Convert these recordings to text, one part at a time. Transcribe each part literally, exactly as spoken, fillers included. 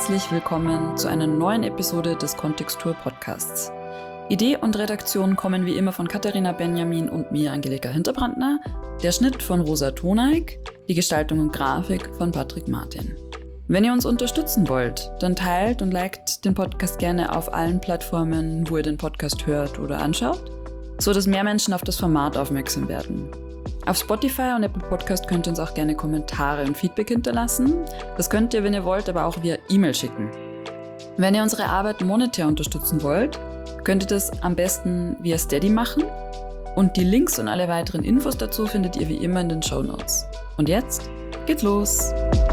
herzlich willkommen zu einer neuen Episode des Kontextur Podcasts. Idee und Redaktion kommen wie immer von Katharina Benjamin und mir, Angelika Hinterbrandner, der Schnitt von Rosa Toneik, die Gestaltung und Grafik von Patrick Martin. Wenn ihr uns unterstützen wollt, dann teilt und liked den Podcast gerne auf allen Plattformen, wo ihr den Podcast hört oder anschaut, so dass mehr Menschen auf das Format aufmerksam werden. Auf Spotify und Apple Podcast könnt ihr uns auch gerne Kommentare und Feedback hinterlassen. Das könnt ihr, wenn ihr wollt, aber auch via E-Mail schicken. Wenn ihr unsere Arbeit monetär unterstützen wollt, könnt ihr das am besten via Steady machen. Und die Links und alle weiteren Infos dazu findet ihr wie immer in den Shownotes. Und jetzt geht's los!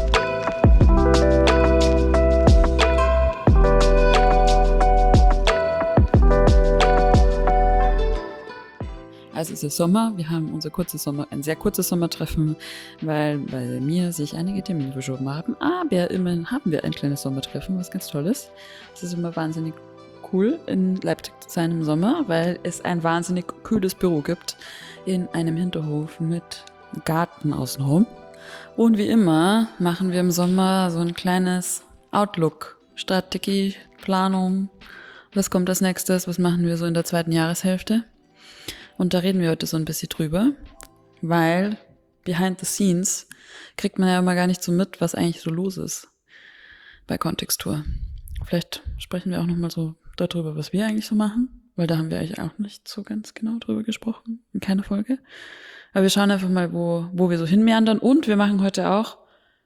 Also es ist Sommer, wir haben unser kurzes Sommer, ein sehr kurzes Sommertreffen, weil bei mir sich einige Termine verschoben haben. Aber immerhin haben wir ein kleines Sommertreffen, was ganz toll ist. Es ist immer wahnsinnig cool, in Leipzig zu sein im Sommer, weil es ein wahnsinnig kühles Büro gibt in einem Hinterhof mit Garten außenrum. Und wie immer machen wir im Sommer so ein kleines Outlook, Strategie, Planung. Was kommt als nächstes? Was machen wir so in der zweiten Jahreshälfte? Und da reden wir heute so ein bisschen drüber, weil behind the scenes kriegt man ja immer gar nicht so mit, was eigentlich so los ist bei Kontextur. Vielleicht sprechen wir auch nochmal so darüber, was wir eigentlich so machen, weil da haben wir eigentlich auch nicht so ganz genau drüber gesprochen, in keiner Folge. Aber wir schauen einfach mal, wo, wo wir so hinmeandern, und wir machen heute auch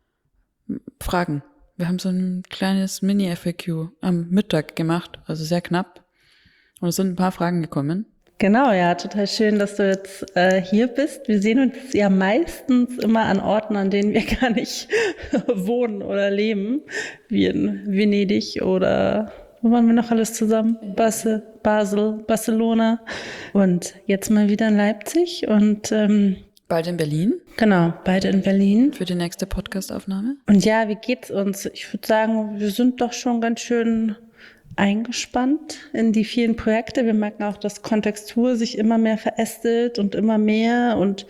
Fragen. Wir haben so ein kleines Mini-F A Q am Mittag gemacht, also sehr knapp, und es sind ein paar Fragen gekommen. Genau, ja, total schön, dass du jetzt äh, hier bist. Wir sehen uns ja meistens immer an Orten, an denen wir gar nicht wohnen oder leben, wie in Venedig oder wo waren wir noch alles zusammen? Basel, Basel, Barcelona und jetzt mal wieder in Leipzig und ähm, bald in Berlin. Genau, beide in Berlin. Für die nächste Podcast-Aufnahme. Und ja, wie geht's uns? Ich würde sagen, wir sind doch schon ganz schön eingespannt in die vielen Projekte. Wir merken auch, dass Kontextur sich immer mehr verästelt und immer mehr, und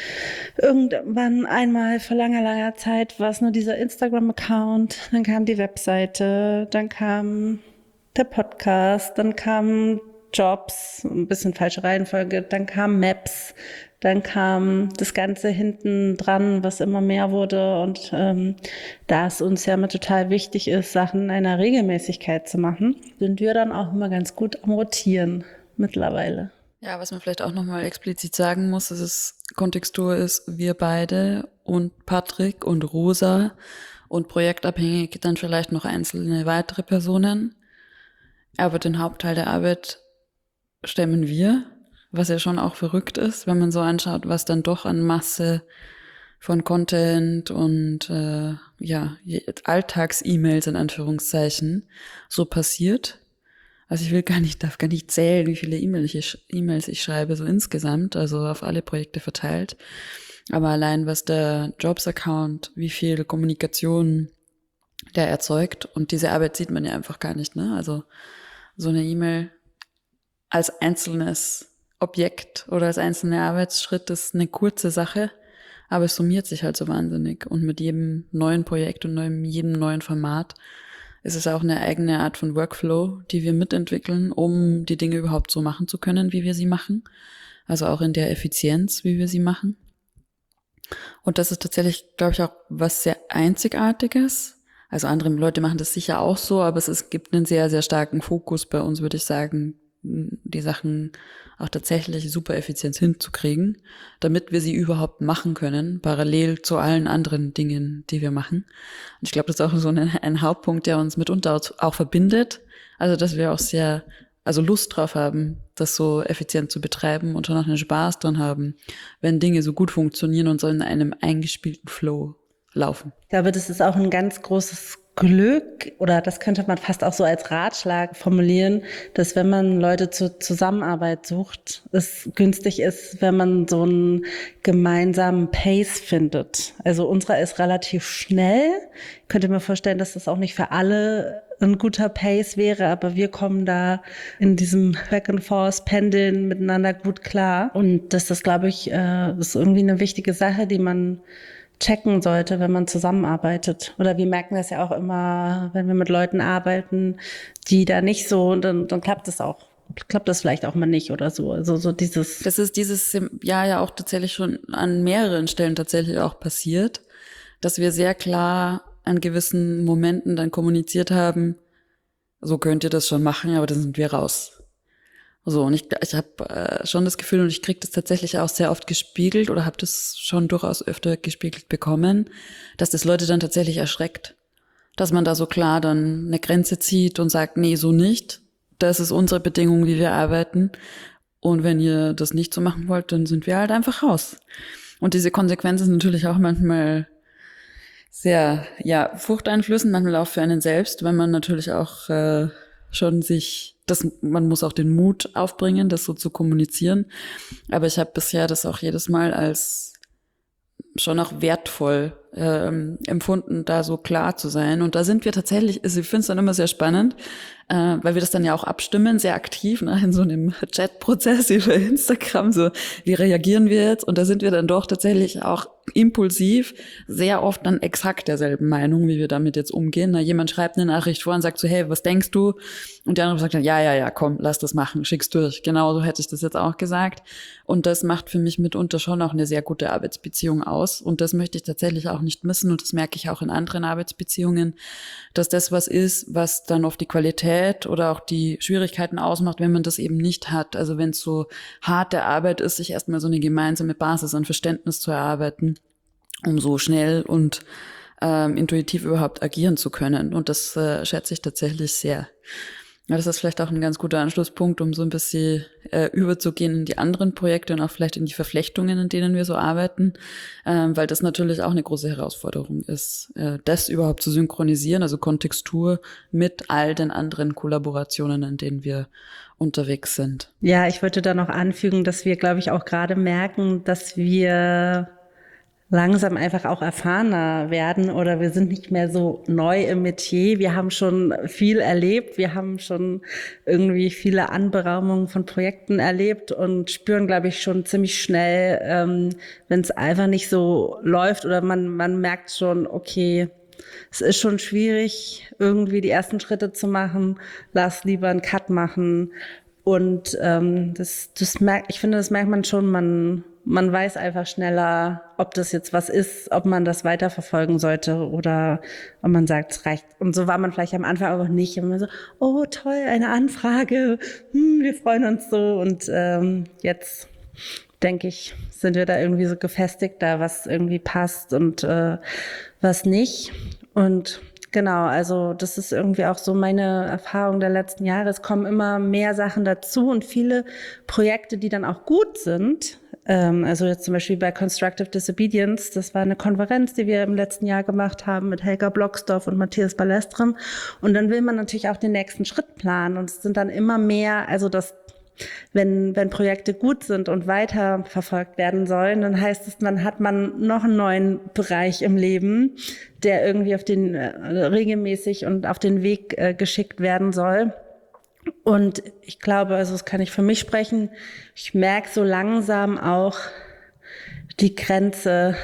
irgendwann einmal vor langer, langer Zeit war es nur dieser Instagram-Account, dann kam die Webseite, dann kam der Podcast, dann kamen Jobs, ein bisschen falsche Reihenfolge, dann kamen Maps, dann kam das Ganze hinten dran, was immer mehr wurde, und ähm, da es uns ja immer total wichtig ist, Sachen in einer Regelmäßigkeit zu machen, sind wir dann auch immer ganz gut am Rotieren mittlerweile. Ja, was man vielleicht auch nochmal explizit sagen muss, dass es Kontextur ist, wir beide und Patrick und Rosa und projektabhängig dann vielleicht noch einzelne weitere Personen, aber den Hauptteil der Arbeit stemmen wir. Was ja schon auch verrückt ist, wenn man so anschaut, was dann doch an Masse von Content und äh, ja Alltags-E-Mails in Anführungszeichen so passiert. Also ich will gar nicht, darf gar nicht zählen, wie viele E-Mails ich, E-Mails ich schreibe, so insgesamt, also auf alle Projekte verteilt. Aber allein was der Jobs-Account, wie viel Kommunikation der erzeugt, und diese Arbeit sieht man ja einfach gar nicht, ne? Also so eine E-Mail als einzelnes Objekt oder als einzelner Arbeitsschritt ist eine kurze Sache, aber es summiert sich halt so wahnsinnig. Und mit jedem neuen Projekt und neuem, jedem neuen Format ist es auch eine eigene Art von Workflow, die wir mitentwickeln, um die Dinge überhaupt so machen zu können, wie wir sie machen. Also auch in der Effizienz, wie wir sie machen. Und das ist tatsächlich, glaube ich, auch was sehr Einzigartiges. Also andere Leute machen das sicher auch so, aber es, es gibt einen sehr, sehr starken Fokus bei uns, würde ich sagen, die Sachen auch tatsächlich super effizient hinzukriegen, damit wir sie überhaupt machen können, parallel zu allen anderen Dingen, die wir machen. Und ich glaube, das ist auch so ein, ein Hauptpunkt, der uns mitunter auch verbindet. Also, dass wir auch sehr, also Lust drauf haben, das so effizient zu betreiben und schon auch einen Spaß dran haben, wenn Dinge so gut funktionieren und so in einem eingespielten Flow laufen. Ich glaube, das ist auch ein ganz großes Glück, oder das könnte man fast auch so als Ratschlag formulieren, dass wenn man Leute zur Zusammenarbeit sucht, es günstig ist, wenn man so einen gemeinsamen Pace findet. Also unserer ist relativ schnell. Ich könnte mir vorstellen, dass das auch nicht für alle ein guter Pace wäre, aber wir kommen da in diesem Back and Forth Pendeln miteinander gut klar. Und das ist, glaube ich, ist irgendwie eine wichtige Sache, die man checken sollte, wenn man zusammenarbeitet. Oder wir merken das ja auch immer, wenn wir mit Leuten arbeiten, die da nicht so, und dann, dann klappt das auch, klappt das vielleicht auch mal nicht oder so. Also so dieses. Das ist dieses Jahr ja auch tatsächlich schon an mehreren Stellen tatsächlich auch passiert, dass wir sehr klar an gewissen Momenten dann kommuniziert haben, so könnt ihr das schon machen, aber dann sind wir raus. So, und ich, ich habe äh, schon das Gefühl, und ich kriege das tatsächlich auch sehr oft gespiegelt oder habe das schon durchaus öfter gespiegelt bekommen, dass das Leute dann tatsächlich erschreckt. Dass man da so klar dann eine Grenze zieht und sagt, nee, so nicht. Das ist unsere Bedingung, wie wir arbeiten. Und wenn ihr das nicht so machen wollt, dann sind wir halt einfach raus. Und diese Konsequenz ist natürlich auch manchmal sehr, ja, furchteinflößend, manchmal auch für einen selbst, weil man natürlich auch äh, schon sich, das, man muss auch den Mut aufbringen, das so zu kommunizieren. Aber ich habe bisher das auch jedes Mal als schon auch wertvoll ähm, empfunden, da so klar zu sein. Und da sind wir tatsächlich, also ich finde es dann immer sehr spannend, äh, weil wir das dann ja auch abstimmen, sehr aktiv, ne, in so einem Chat-Prozess über Instagram, so, wie reagieren wir jetzt? Und da sind wir dann doch tatsächlich auch impulsiv sehr oft dann exakt derselben Meinung, wie wir damit jetzt umgehen. Na, jemand schreibt eine Nachricht vor und sagt so, hey, was denkst du? Und der andere sagt dann, ja, ja, ja, komm, lass das machen, schick's durch. Genau so hätte ich das jetzt auch gesagt. Und das macht für mich mitunter schon auch eine sehr gute Arbeitsbeziehung aus. Und das möchte ich tatsächlich auch nicht missen. Und das merke ich auch in anderen Arbeitsbeziehungen, dass das was ist, was dann oft die Qualität oder auch die Schwierigkeiten ausmacht, wenn man das eben nicht hat. Also wenn es so harte Arbeit ist, sich erstmal so eine gemeinsame Basis an Verständnis zu erarbeiten, um so schnell und ähm, intuitiv überhaupt agieren zu können. Und das äh, schätze ich tatsächlich sehr. Ja, das ist vielleicht auch ein ganz guter Anschlusspunkt, um so ein bisschen äh, überzugehen in die anderen Projekte und auch vielleicht in die Verflechtungen, in denen wir so arbeiten, ähm, weil das natürlich auch eine große Herausforderung ist, äh, das überhaupt zu synchronisieren, also Kontextur mit all den anderen Kollaborationen, in denen wir unterwegs sind. Ja, ich würde da noch anfügen, dass wir, glaube ich, auch gerade merken, dass wir langsam einfach auch erfahrener werden oder wir sind nicht mehr so neu im Metier. Wir haben schon viel erlebt, wir haben schon irgendwie viele Anberaumungen von Projekten erlebt und spüren, glaube ich, schon ziemlich schnell, ähm, wenn es einfach nicht so läuft oder man, man merkt schon, okay, es ist schon schwierig, irgendwie die ersten Schritte zu machen, lass lieber einen Cut machen. Und ähm, das, das merkt, ich finde, das merkt man schon, man man weiß einfach schneller, ob das jetzt was ist, ob man das weiterverfolgen sollte oder ob man sagt, es reicht. Und so war man vielleicht am Anfang aber nicht. Und man so, oh toll, eine Anfrage, hm, wir freuen uns so. Und ähm, jetzt, denke ich, sind wir da irgendwie so gefestigt, da was irgendwie passt und äh, was nicht. Und genau, also das ist irgendwie auch so meine Erfahrung der letzten Jahre. Es kommen immer mehr Sachen dazu und viele Projekte, die dann auch gut sind. Also jetzt zum Beispiel bei Constructive Disobedience, das war eine Konferenz, die wir im letzten Jahr gemacht haben mit Helga Blocksdorf und Matthias Ballestrem. Und dann will man natürlich auch den nächsten Schritt planen. Und es sind dann immer mehr, also das, wenn, wenn Projekte gut sind und weiter verfolgt werden sollen, dann heißt es, man hat man noch einen neuen Bereich im Leben, der irgendwie auf den äh, regelmäßig und auf den Weg äh, geschickt werden soll. Und ich glaube, also das kann ich für mich sprechen, ich merke so langsam auch die Grenze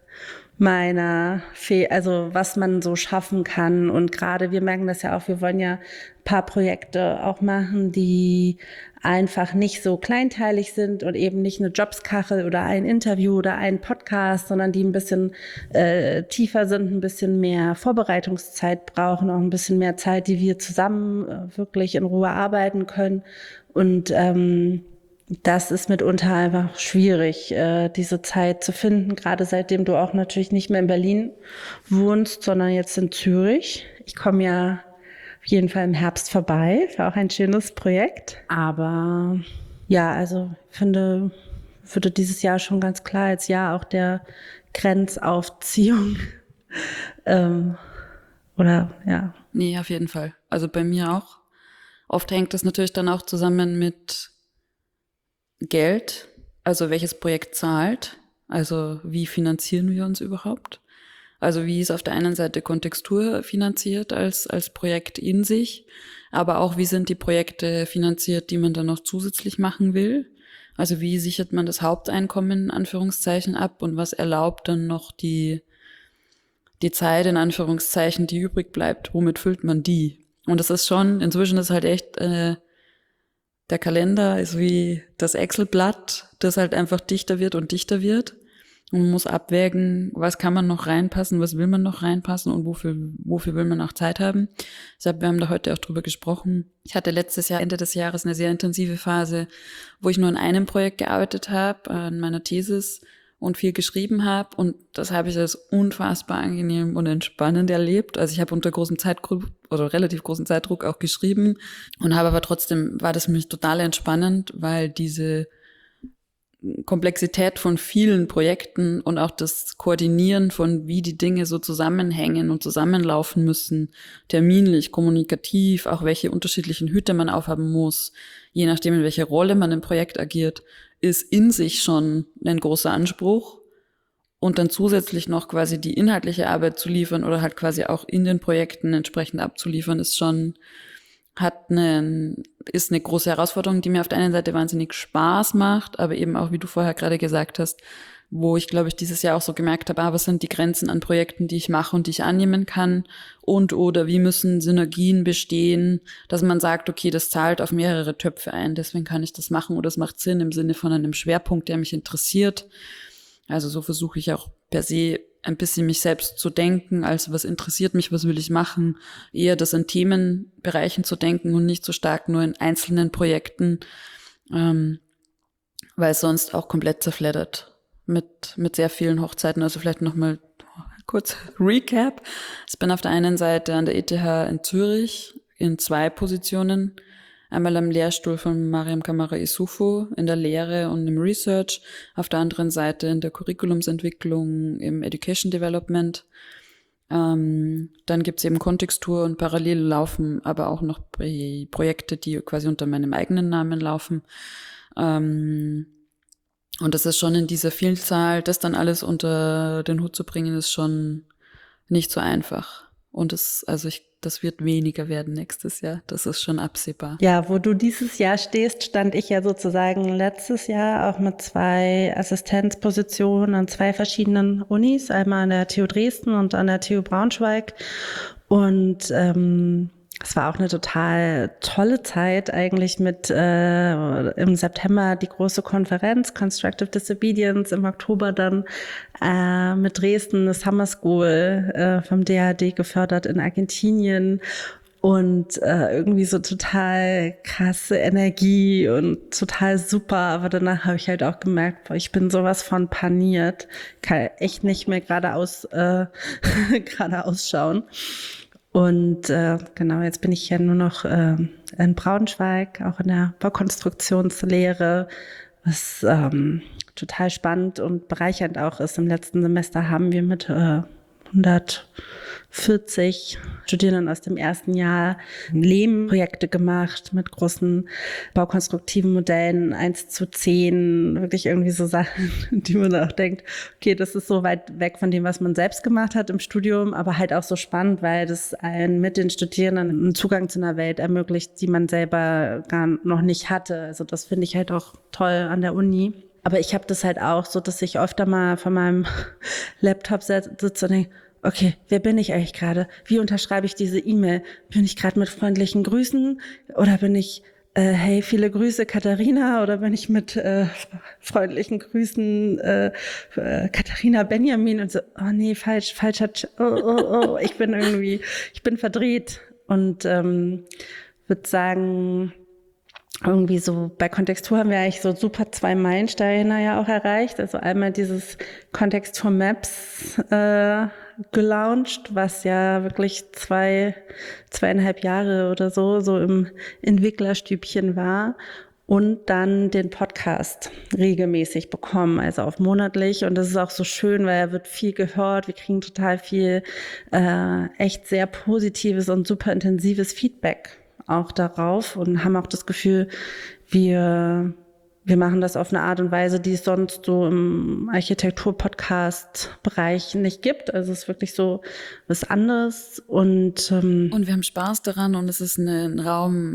meiner, Fe- also was man so schaffen kann. Und gerade wir merken das ja auch, wir wollen ja ein paar Projekte auch machen, die einfach nicht so kleinteilig sind und eben nicht eine Jobskachel oder ein Interview oder ein Podcast, sondern die ein bisschen äh, tiefer sind, ein bisschen mehr Vorbereitungszeit brauchen, auch ein bisschen mehr Zeit, die wir zusammen äh, wirklich in Ruhe arbeiten können. Und ähm, das ist mitunter einfach schwierig, äh, diese Zeit zu finden, gerade seitdem du auch natürlich nicht mehr in Berlin wohnst, sondern jetzt in Zürich. Ich komme ja auf jeden Fall im Herbst vorbei, war auch ein schönes Projekt. Aber ja, also ich finde, würde dieses Jahr schon ganz klar als Jahr auch der Grenzaufziehung ähm, oder ja. Nee, auf jeden Fall. Also bei mir auch. Oft hängt das natürlich dann auch zusammen mit Geld, also welches Projekt zahlt, also wie finanzieren wir uns überhaupt? Also wie ist auf der einen Seite Kontextur finanziert als, als Projekt in sich, aber auch wie sind die Projekte finanziert, die man dann noch zusätzlich machen will? Also wie sichert man das Haupteinkommen in Anführungszeichen ab und was erlaubt dann noch die, die Zeit in Anführungszeichen, die übrig bleibt? Womit füllt man die? Und das ist schon, inzwischen ist halt echt, äh, der Kalender ist wie das Excel-Blatt, das halt einfach dichter wird und dichter wird. Und man muss abwägen, was kann man noch reinpassen, was will man noch reinpassen und wofür, wofür will man auch Zeit haben. Deshalb, wir haben da heute auch drüber gesprochen. Ich hatte letztes Jahr, Ende des Jahres, eine sehr intensive Phase, wo ich nur an einem Projekt gearbeitet habe, an meiner Thesis und viel geschrieben habe. Und das habe ich als unfassbar angenehm und entspannend erlebt. Also ich habe unter großem Zeitdruck oder relativ großen Zeitdruck auch geschrieben und habe aber trotzdem, war das für mich total entspannend, weil diese Komplexität von vielen Projekten und auch das Koordinieren von, wie die Dinge so zusammenhängen und zusammenlaufen müssen, terminlich, kommunikativ, auch welche unterschiedlichen Hüte man aufhaben muss, je nachdem, in welcher Rolle man im Projekt agiert, ist in sich schon ein großer Anspruch. Und dann zusätzlich noch quasi die inhaltliche Arbeit zu liefern oder halt quasi auch in den Projekten entsprechend abzuliefern, ist schon, hat eine, ist eine große Herausforderung, die mir auf der einen Seite wahnsinnig Spaß macht, aber eben auch, wie du vorher gerade gesagt hast, wo ich, glaube ich, dieses Jahr auch so gemerkt habe, ah, was sind die Grenzen an Projekten, die ich mache und die ich annehmen kann und oder wie müssen Synergien bestehen, dass man sagt, okay, das zahlt auf mehrere Töpfe ein, deswegen kann ich das machen oder es macht Sinn im Sinne von einem Schwerpunkt, der mich interessiert. Also so versuche ich auch per se ein bisschen mich selbst zu denken, als was interessiert mich, was will ich machen, eher das in Themenbereichen zu denken und nicht so stark nur in einzelnen Projekten, ähm, weil es sonst auch komplett zerfleddert mit mit sehr vielen Hochzeiten. Also vielleicht nochmal kurz Recap. Ich bin auf der einen Seite an der E T H in Zürich in zwei Positionen, einmal am Lehrstuhl von Mariam Kamara Issoufou in der Lehre und im Research, auf der anderen Seite in der Curriculumsentwicklung im Education Development. Ähm, dann gibt's eben Kontextur und parallel laufen aber auch noch Projekte, die quasi unter meinem eigenen Namen laufen. Ähm, und das ist schon in dieser Vielzahl, das dann alles unter den Hut zu bringen, ist schon nicht so einfach. Und das, also ich, das wird weniger werden nächstes Jahr. Das ist schon absehbar. Ja, wo du dieses Jahr stehst, stand ich ja sozusagen letztes Jahr auch mit zwei Assistenzpositionen an zwei verschiedenen Unis, einmal an der T U Dresden und an der T U Braunschweig. Und ähm, es war auch eine total tolle Zeit eigentlich mit äh, im September die große Konferenz Constructive Disobedience, im Oktober dann äh, mit Dresden eine Summer School äh, vom D H D gefördert in Argentinien und äh, irgendwie so total krasse Energie und total super. Aber danach habe ich halt auch gemerkt, boah, ich bin sowas von paniert, kann echt nicht mehr geradeaus äh, geradeaus schauen. Und äh, genau, jetzt bin ich ja nur noch äh, in Braunschweig, auch in der Baukonstruktionslehre, was ähm, total spannend und bereichernd auch ist. Im letzten Semester haben wir mit äh, hundertvierzig Studierenden aus dem ersten Jahr Lehmprojekte gemacht mit großen baukonstruktiven Modellen, eins zu zehn, wirklich irgendwie so Sachen, die man auch denkt, okay, das ist so weit weg von dem, was man selbst gemacht hat im Studium, aber halt auch so spannend, weil das einen mit den Studierenden einen Zugang zu einer Welt ermöglicht, die man selber gar noch nicht hatte. Also das finde ich halt auch toll an der Uni. Aber ich habe das halt auch so, dass ich öfter mal von meinem Laptop sitze und denke, okay, wer bin ich eigentlich gerade? Wie unterschreibe ich diese E-Mail? Bin ich gerade mit freundlichen Grüßen oder bin ich, äh, hey, viele Grüße, Katharina? Oder bin ich mit äh, freundlichen Grüßen, äh, äh, Katharina Benjamin? Und so, oh nee, falsch, falscher, Ch- oh, oh, oh, ich bin irgendwie, ich bin verdreht. Und ähm, würde sagen, irgendwie so bei Kontextur haben wir eigentlich so super zwei Meilensteine ja auch erreicht. Also einmal dieses Kontextur Maps äh, gelauncht, was ja wirklich zwei, zweieinhalb Jahre oder so, so im Entwicklerstübchen war. Und dann den Podcast regelmäßig bekommen, also auf monatlich. Und das ist auch so schön, weil er wird viel gehört. Wir kriegen total viel äh, echt sehr positives und super intensives Feedback auch darauf und haben auch das Gefühl, wir, wir machen das auf eine Art und Weise, die es sonst so im Architektur-Podcast-Bereich nicht gibt. Also es ist wirklich so was anderes. Und, ähm, Und wir haben Spaß daran und es ist eine, ein Raum,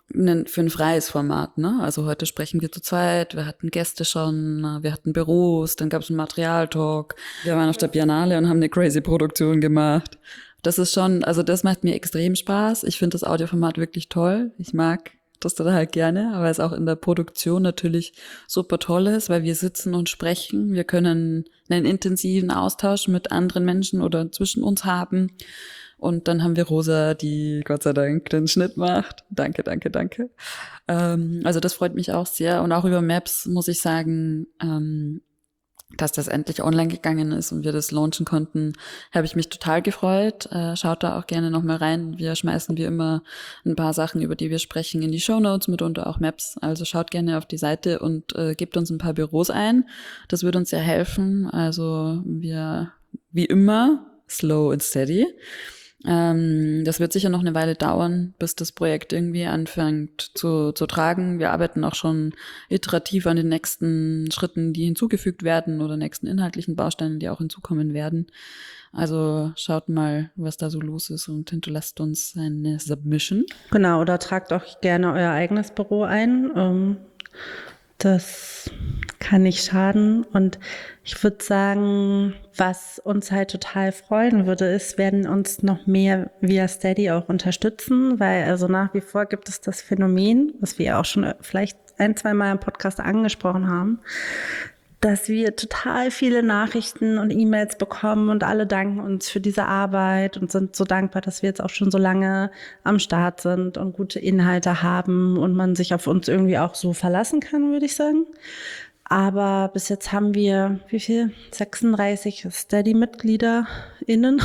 ein, für ein freies Format, ne? Also heute sprechen wir zu zweit, wir hatten Gäste schon, wir hatten Büros, dann gab es einen Materialtalk, wir waren auf der Biennale und haben eine crazy Produktion gemacht. Das ist schon, also das macht mir extrem Spaß. Ich finde das Audioformat wirklich toll. Ich mag das total gerne, aber es auch in der Produktion natürlich super toll ist, weil wir sitzen und sprechen. Wir können einen intensiven Austausch mit anderen Menschen oder zwischen uns haben. Und dann haben wir Rosa, die Gott sei Dank den Schnitt macht. Danke, danke, danke. Ähm, also das freut mich auch sehr. Und auch über Maps muss ich sagen, ähm, dass das endlich online gegangen ist und wir das launchen konnten, habe ich mich total gefreut. Äh, schaut da auch gerne nochmal rein. Wir schmeißen wie immer ein paar Sachen, über die wir sprechen, in die Shownotes, mitunter auch Maps. Also schaut gerne auf die Seite und äh, gebt uns ein paar Büros ein. Das würde uns sehr helfen. Also wir, wie immer, slow and steady. Ähm, das wird sicher noch eine Weile dauern, bis das Projekt irgendwie anfängt zu, zu tragen. Wir arbeiten auch schon iterativ an den nächsten Schritten, die hinzugefügt werden oder nächsten inhaltlichen Bausteinen, die auch hinzukommen werden. Also schaut mal, was da so los ist und hinterlasst uns eine Submission. Genau, oder tragt auch gerne euer eigenes Büro ein. Ähm, das kann nicht schaden. Und ich würde sagen, was uns halt total freuen würde, ist, werden uns noch mehr via Steady auch unterstützen, weil also nach wie vor gibt es das Phänomen, was wir ja auch schon vielleicht ein, zwei Mal im Podcast angesprochen haben, dass wir total viele Nachrichten und E-Mails bekommen und alle danken uns für diese Arbeit und sind so dankbar, dass wir jetzt auch schon so lange am Start sind und gute Inhalte haben und man sich auf uns irgendwie auch so verlassen kann, würde ich sagen. Aber bis jetzt haben wir, wie viel? sechsunddreißig Steady-MitgliederInnen.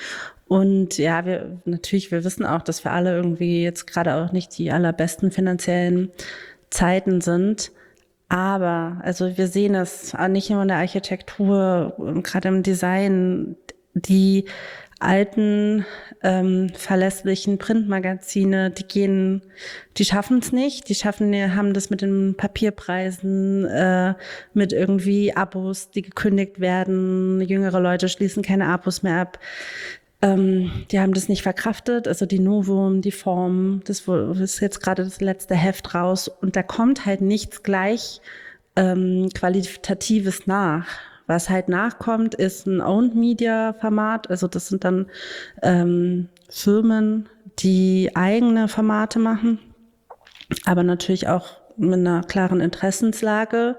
Und ja, wir natürlich, wir wissen auch, dass wir alle irgendwie jetzt gerade auch nicht die allerbesten finanziellen Zeiten sind. Aber, also wir sehen es nicht nur in der Architektur, gerade im Design, die alten, ähm, verlässlichen Printmagazine, die gehen, die schaffen es nicht. Die schaffen, die haben das mit den Papierpreisen, äh, mit irgendwie Abos, die gekündigt werden. Jüngere Leute schließen keine Abos mehr ab. Ähm, die haben das nicht verkraftet, also die Novum, die Form, das ist jetzt gerade das letzte Heft raus und da kommt halt nichts gleich ähm, Qualitatives nach. Was halt nachkommt, ist ein Owned-Media-Format, also das sind dann ähm, Firmen, die eigene Formate machen, aber natürlich auch mit einer klaren Interessenslage.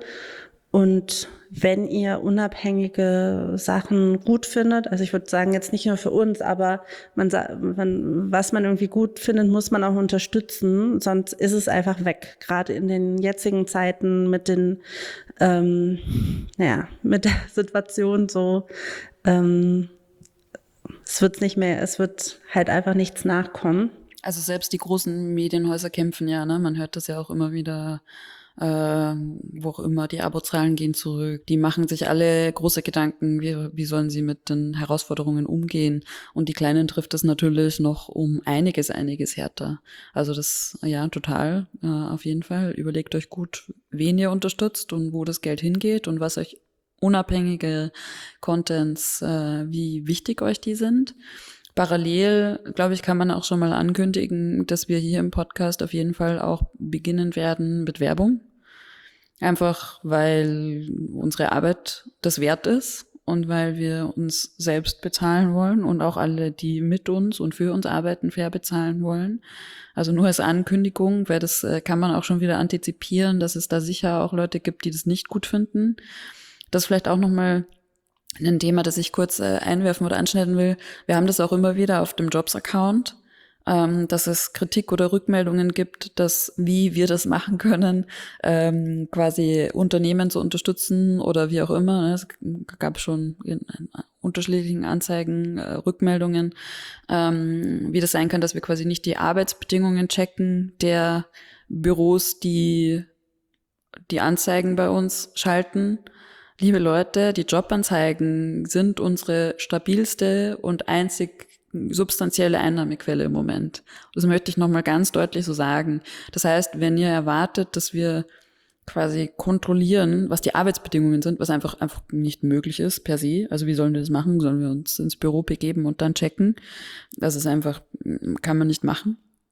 Und wenn ihr unabhängige Sachen gut findet, also ich würde sagen, jetzt nicht nur für uns, aber man, man, was man irgendwie gut findet, muss man auch unterstützen, sonst ist es einfach weg. Gerade in den jetzigen Zeiten mit den, ähm, naja, mit der Situation so, ähm, es wird nicht mehr, es wird halt einfach nichts nachkommen. Also selbst die großen Medienhäuser kämpfen ja, ne? Man hört das ja auch immer wieder. Äh, wo auch immer, die Abozahlen gehen zurück. Die machen sich alle große Gedanken, wie, wie sollen sie mit den Herausforderungen umgehen. Und die Kleinen trifft es natürlich noch um einiges, einiges härter. Also das, ja, total, äh, auf jeden Fall. Überlegt euch gut, wen ihr unterstützt und wo das Geld hingeht und was euch unabhängige Contents, äh, wie wichtig euch die sind. Parallel, glaube ich, kann man auch schon mal ankündigen, dass wir hier im Podcast auf jeden Fall auch beginnen werden mit Werbung. Einfach, weil unsere Arbeit das wert ist und weil wir uns selbst bezahlen wollen und auch alle, die mit uns und für uns arbeiten, fair bezahlen wollen. Also nur als Ankündigung, weil das kann man auch schon wieder antizipieren, dass es da sicher auch Leute gibt, die das nicht gut finden. Das vielleicht auch nochmal ein Thema, das ich kurz äh, einwerfen oder anschneiden will. Wir haben das auch immer wieder auf dem Jobs-Account, ähm, dass es Kritik oder Rückmeldungen gibt, dass wie wir das machen können, ähm, quasi Unternehmen zu unterstützen oder wie auch immer. Ne? Es gab schon in, in unterschiedlichen Anzeigen, äh, Rückmeldungen, ähm, wie das sein kann, dass wir quasi nicht die Arbeitsbedingungen checken der Büros, die die Anzeigen bei uns schalten. Liebe Leute, die Jobanzeigen sind unsere stabilste und einzig substanzielle Einnahmequelle im Moment. Das möchte ich nochmal ganz deutlich so sagen. Das heißt, wenn ihr erwartet, dass wir quasi kontrollieren, was die Arbeitsbedingungen sind, was einfach einfach nicht möglich ist per se. Also wie sollen wir das machen? Sollen wir uns ins Büro begeben und dann checken? Das ist einfach, kann man nicht machen.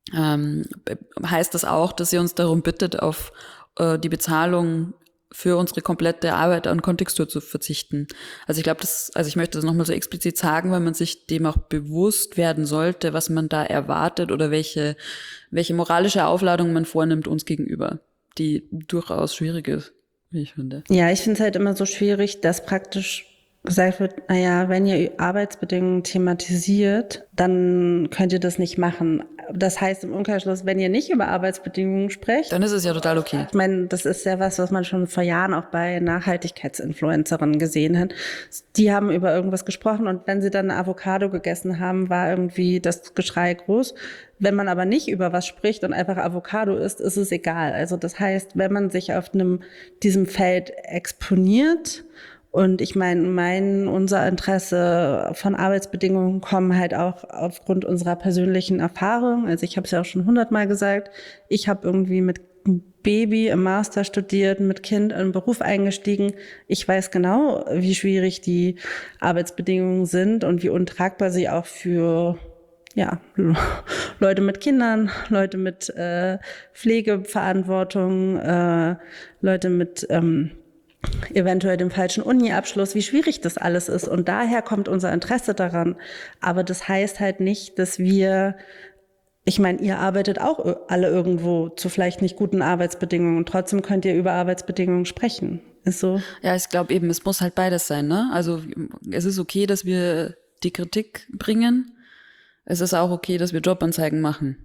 ähm, heißt das auch, dass sie uns darum bittet, auf äh, die Bezahlung für unsere komplette Arbeit an Kontextur zu verzichten. Also ich glaube, das, also ich möchte das nochmal so explizit sagen, weil man sich dem auch bewusst werden sollte, was man da erwartet oder welche, welche moralische Aufladung man vornimmt uns gegenüber, die durchaus schwierig ist, wie ich finde. Ja, ich finde es halt immer so schwierig, dass praktisch gesagt wird, naja, wenn ihr Arbeitsbedingungen thematisiert, dann könnt ihr das nicht machen. Das heißt im Umkehrschluss, wenn ihr nicht über Arbeitsbedingungen sprecht, dann ist es ja total okay. Ich meine, das ist ja was, was man schon vor Jahren auch bei Nachhaltigkeitsinfluencerinnen gesehen hat. Die haben über irgendwas gesprochen und wenn sie dann eine Avocado gegessen haben, war irgendwie das Geschrei groß. Wenn man aber nicht über was spricht und einfach Avocado isst, ist es egal. Also das heißt, wenn man sich auf einem, diesem Feld exponiert, und ich meine, mein, unser Interesse von Arbeitsbedingungen kommen halt auch aufgrund unserer persönlichen Erfahrung. Also ich habe es ja auch schon hundertmal gesagt, ich habe irgendwie mit Baby im Master studiert, mit Kind in den Beruf eingestiegen. Ich weiß genau, wie schwierig die Arbeitsbedingungen sind und wie untragbar sie auch für ja, Leute mit Kindern, Leute mit äh, Pflegeverantwortung, äh, Leute mit ähm, eventuell dem falschen Uni-Abschluss, wie schwierig das alles ist. Und daher kommt unser Interesse daran. Aber das heißt halt nicht, dass wir, ich meine, ihr arbeitet auch alle irgendwo zu vielleicht nicht guten Arbeitsbedingungen und trotzdem könnt ihr über Arbeitsbedingungen sprechen. Ist so. Ja, ich glaube eben, es muss halt beides sein, ne? Also es ist okay, dass wir die Kritik bringen. Es ist auch okay, dass wir Jobanzeigen machen.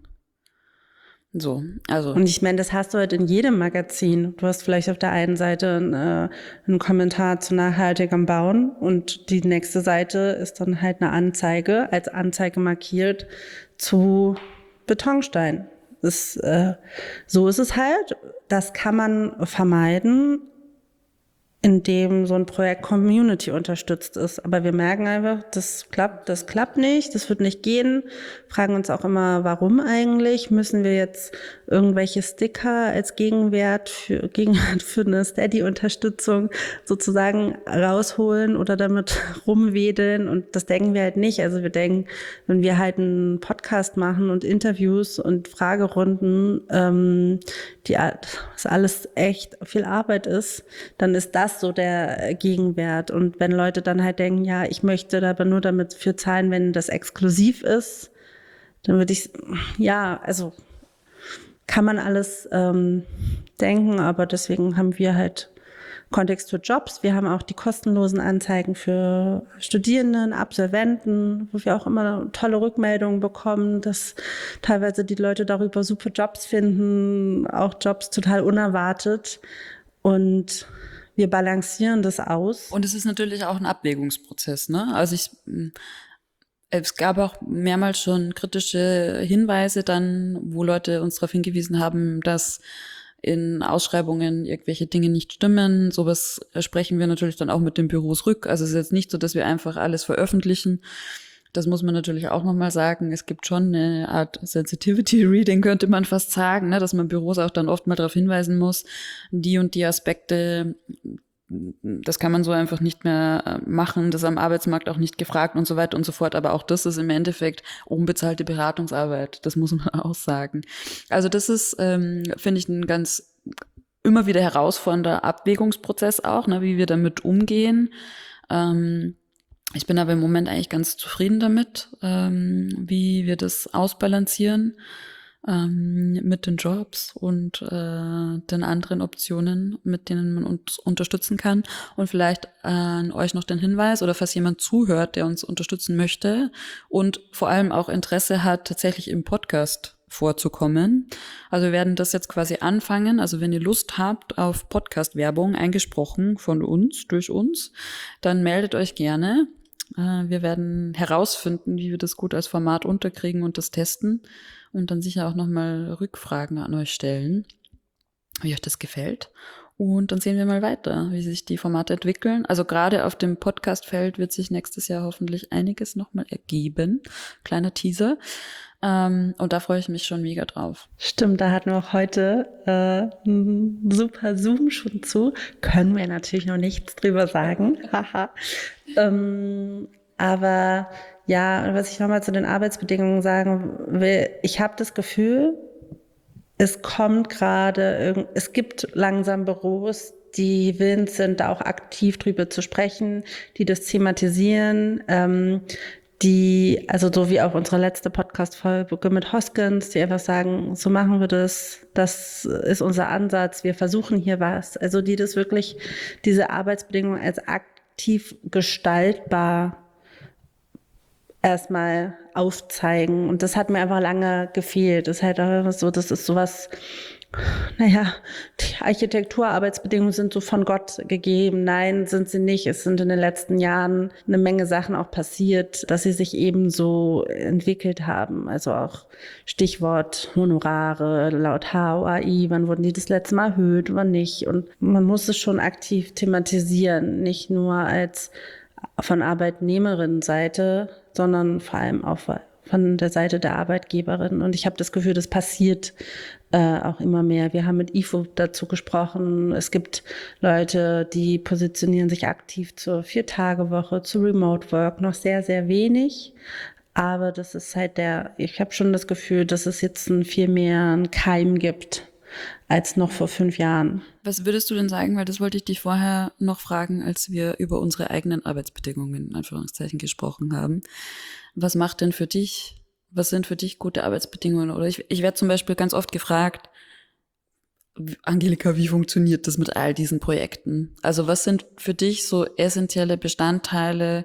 So, also. Und ich meine, das hast du halt in jedem Magazin. Du hast vielleicht auf der einen Seite einen, äh, einen Kommentar zu nachhaltigem Bauen und die nächste Seite ist dann halt eine Anzeige, als Anzeige markiert zu Betonstein. Das, äh, so ist es halt. Das kann man vermeiden, indem so ein Projekt Community unterstützt ist. Aber wir merken einfach, das klappt, das klappt nicht, das wird nicht gehen. Fragen uns auch immer, warum eigentlich? Müssen wir jetzt irgendwelche Sticker als Gegenwert für, Gegenwert für eine Steady-Unterstützung sozusagen rausholen oder damit rumwedeln? Und das denken wir halt nicht. Also wir denken, wenn wir halt einen Podcast machen und Interviews und Fragerunden, ähm, die was alles echt viel Arbeit ist, dann ist das so der Gegenwert. Und wenn Leute dann halt denken, ja, ich möchte aber nur damit für zahlen, wenn das exklusiv ist, dann würde ich, ja, also kann man alles ähm, denken, aber deswegen haben wir halt Kontext für Jobs. Wir haben auch die kostenlosen Anzeigen für Studierenden, Absolventen, wo wir auch immer tolle Rückmeldungen bekommen, dass teilweise die Leute darüber super Jobs finden, auch Jobs total unerwartet. Und wir balancieren das aus. Und es ist natürlich auch ein Abwägungsprozess, ne? Also ich, es gab auch mehrmals schon kritische Hinweise dann, wo Leute uns darauf hingewiesen haben, dass in Ausschreibungen irgendwelche Dinge nicht stimmen. Sowas sprechen wir natürlich dann auch mit den Büros rück. Also es ist jetzt nicht so, dass wir einfach alles veröffentlichen. Das muss man natürlich auch nochmal sagen. Es gibt schon eine Art Sensitivity Reading, könnte man fast sagen, ne, dass man Büros auch dann oft mal darauf hinweisen muss, die und die Aspekte, das kann man so einfach nicht mehr machen, das ist am Arbeitsmarkt auch nicht gefragt und so weiter und so fort. Aber auch das ist im Endeffekt unbezahlte Beratungsarbeit, das muss man auch sagen. Also das ist, ähm, finde ich, ein ganz immer wieder herausfordernder Abwägungsprozess auch, ne, wie wir damit umgehen. Ähm, ich bin aber im Moment eigentlich ganz zufrieden damit, ähm, wie wir das ausbalancieren. Ähm, mit den Jobs und äh, den anderen Optionen, mit denen man uns unterstützen kann. Und vielleicht an euch noch den Hinweis, oder falls jemand zuhört, der uns unterstützen möchte und vor allem auch Interesse hat, tatsächlich im Podcast vorzukommen. Also wir werden das jetzt quasi anfangen. Also wenn ihr Lust habt auf Podcast-Werbung, eingesprochen von uns, durch uns, dann meldet euch gerne. Äh, wir werden herausfinden, wie wir das gut als Format unterkriegen und das testen. Und dann sicher auch nochmal Rückfragen an euch stellen, wie euch das gefällt. Und dann sehen wir mal weiter, wie sich die Formate entwickeln. Also gerade auf dem Podcast-Feld wird sich nächstes Jahr hoffentlich einiges nochmal ergeben. Kleiner Teaser. Ähm, und da freue ich mich schon mega drauf. Stimmt, da hatten wir auch heute äh, einen super Zoom schon zu. Können wir natürlich noch nichts drüber sagen. Haha. ähm, Aber ja, was ich nochmal zu den Arbeitsbedingungen sagen will, ich habe das Gefühl, es kommt gerade, irgend- es gibt langsam Büros, die willens sind, da auch aktiv drüber zu sprechen, die das thematisieren, ähm, die, also so wie auch unsere letzte Podcast-Folge mit Hoskins, die einfach sagen, so machen wir das, das ist unser Ansatz, wir versuchen hier was. Also die das wirklich, diese Arbeitsbedingungen als aktiv gestaltbar erstmal aufzeigen. Und das hat mir einfach lange gefehlt. Das ist halt auch so, das ist sowas, naja, die Architekturarbeitsbedingungen sind so von Gott gegeben. Nein, sind sie nicht. Es sind in den letzten Jahren eine Menge Sachen auch passiert, dass sie sich eben so entwickelt haben. Also auch Stichwort Honorare laut H O A I. Wann wurden die das letzte Mal erhöht, wann nicht? Und man muss es schon aktiv thematisieren, nicht nur als von Arbeitnehmerinnenseite, sondern vor allem auch von der Seite der Arbeitgeberin. Und ich habe das Gefühl, das passiert äh, auch immer mehr. Wir haben mit I F O dazu gesprochen. Es gibt Leute, die positionieren sich aktiv zur Vier-Tage-Woche, zu Remote Work, noch sehr, sehr wenig. Aber das ist halt der, ich habe schon das Gefühl, dass es jetzt ein viel mehr einen Keim gibt als noch vor fünf Jahren. Was würdest du denn sagen, weil das wollte ich dich vorher noch fragen, als wir über unsere eigenen Arbeitsbedingungen in Anführungszeichen gesprochen haben. Was macht denn für dich, was sind für dich gute Arbeitsbedingungen? Oder ich, ich werde zum Beispiel ganz oft gefragt, Angelika, wie funktioniert das mit all diesen Projekten? Also was sind für dich so essentielle Bestandteile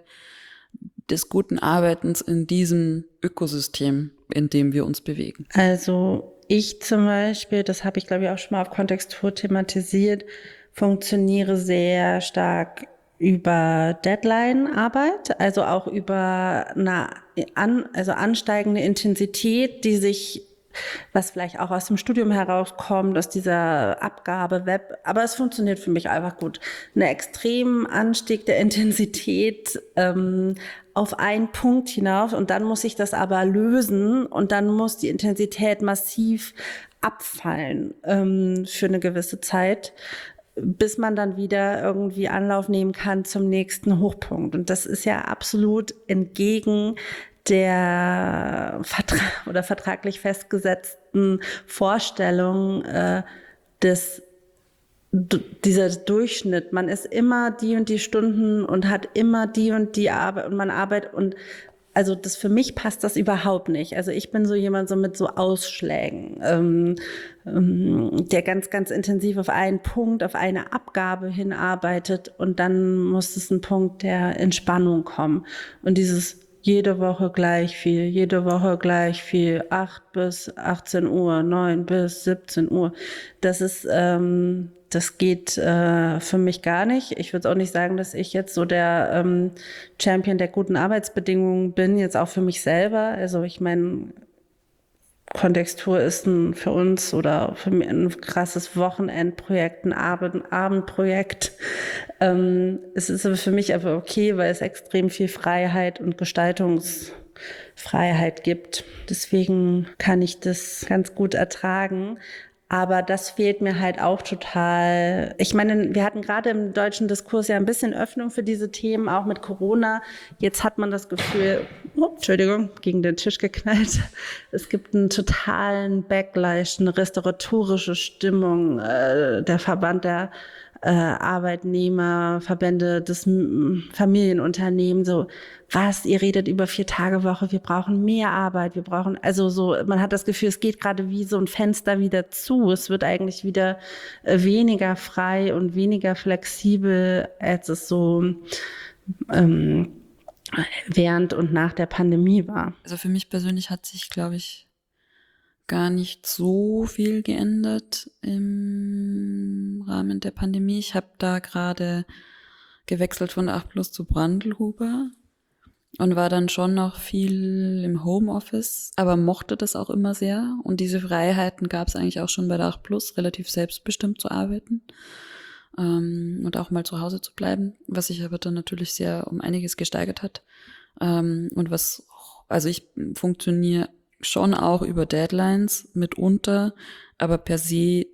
des guten Arbeitens in diesem Ökosystem, in dem wir uns bewegen? Also ich zum Beispiel, das habe ich glaube ich auch schon mal auf Kontextur thematisiert, funktioniere sehr stark über Deadline-Arbeit, also auch über eine an, also ansteigende Intensität, die sich, was vielleicht auch aus dem Studium herauskommt, aus dieser Abgabe Web, aber es funktioniert für mich einfach gut. Eine extremen Anstieg der Intensität ähm, auf einen Punkt hinauf und dann muss ich das aber lösen und dann muss die Intensität massiv abfallen ähm, für eine gewisse Zeit, bis man dann wieder irgendwie Anlauf nehmen kann zum nächsten Hochpunkt. Und das ist ja absolut entgegen der Vertra- oder vertraglich festgesetzten Vorstellung äh, des dieser Durchschnitt. Man ist immer die und die Stunden und hat immer die und die Arbeit und man arbeitet und also das für mich passt das überhaupt nicht. Also ich bin so jemand so mit so Ausschlägen, ähm, ähm, der ganz, ganz intensiv auf einen Punkt, auf eine Abgabe hinarbeitet und dann muss es ein Punkt der Entspannung kommen. Und dieses jede Woche gleich viel, jede Woche gleich viel, acht bis achtzehn Uhr, neun bis siebzehn Uhr, das ist, ähm, das geht äh, für mich gar nicht. Ich würde auch nicht sagen, dass ich jetzt so der ähm, Champion der guten Arbeitsbedingungen bin, jetzt auch für mich selber. Also ich meine, Kontextur ist ein, für uns oder für mich ein krasses Wochenendprojekt, ein Abend, Abendprojekt. Ähm, es ist aber für mich aber okay, weil es extrem viel Freiheit und Gestaltungsfreiheit gibt. Deswegen kann ich das ganz gut ertragen. Aber das fehlt mir halt auch total. Ich meine, wir hatten gerade im deutschen Diskurs ja ein bisschen Öffnung für diese Themen, auch mit Corona. Jetzt hat man das Gefühl, oh, Entschuldigung, gegen den Tisch geknallt. Es gibt einen totalen Backlash, eine restauratorische Stimmung. Äh, der Verband der äh, Arbeitnehmerverbände des M- Familienunternehmen, so, was, ihr redet über Vier-Tage-Woche, wir brauchen mehr Arbeit, wir brauchen, also so, man hat das Gefühl, es geht gerade wie so ein Fenster wieder zu, es wird eigentlich wieder äh, weniger frei und weniger flexibel, als es so ähm, während und nach der Pandemie war. Also für mich persönlich hat sich, glaube ich, gar nicht so viel geändert im Rahmen der Pandemie. Ich habe da gerade gewechselt von acht plus zu Brandlhuber und war dann schon noch viel im Homeoffice, aber mochte das auch immer sehr. Und diese Freiheiten gab es eigentlich auch schon bei der acht plus, relativ selbstbestimmt zu arbeiten ähm, und auch mal zu Hause zu bleiben, was sich aber dann natürlich sehr um einiges gesteigert hat. Ähm, und was, also ich funktioniere schon auch über Deadlines mitunter, aber per se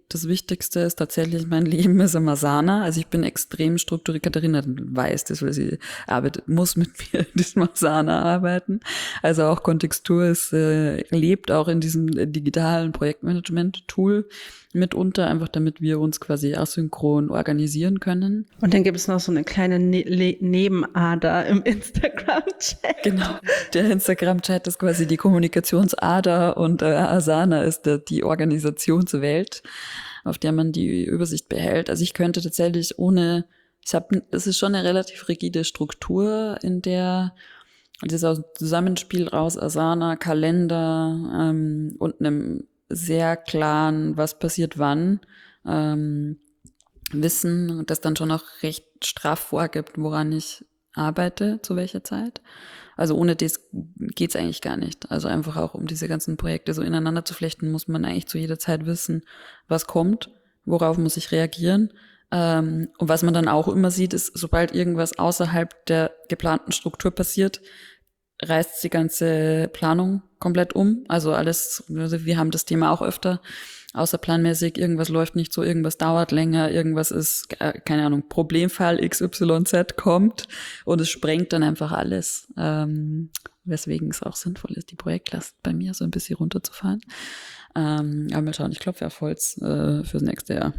das Wichtigste ist tatsächlich, mein Leben ist im Asana. Also ich bin extrem strukturiert. Katharina weiß das, weil sie arbeitet, muss mit mir in diesem Asana arbeiten. Also auch Kontextur ist, äh, lebt auch in diesem digitalen Projektmanagement-Tool mitunter, einfach damit wir uns quasi asynchron organisieren können. Und dann gibt es noch so eine kleine ne- Le- Nebenader im Instagram-Chat. Genau, der Instagram-Chat ist quasi die Kommunikationsader und äh, Asana ist der, die Organisationswelt, auf der man die Übersicht behält. Also ich könnte tatsächlich ohne, ich habe, es ist schon eine relativ rigide Struktur, in der dieser Zusammenspiel aus Asana, Kalender ähm, und einem sehr klaren, was passiert wann, ähm, Wissen und das dann schon auch recht straff vorgibt, woran ich arbeite, zu welcher Zeit. Also ohne das geht's eigentlich gar nicht. Also einfach auch, um diese ganzen Projekte so ineinander zu flechten, muss man eigentlich zu jeder Zeit wissen, was kommt, worauf muss ich reagieren. Ähm, und was man dann auch immer sieht, ist, sobald irgendwas außerhalb der geplanten Struktur passiert, reißt die ganze Planung komplett um. Also alles, also wir haben das Thema auch öfter, außerplanmäßig, irgendwas läuft nicht so, irgendwas dauert länger, irgendwas ist, äh, keine Ahnung, Problemfall X Y Z kommt und es sprengt dann einfach alles. Ähm, weswegen es auch sinnvoll ist, die Projektlast bei mir so ein bisschen runterzufahren. Ähm, aber mal schauen, ich klopfe auf Holz äh, fürs nächste Jahr.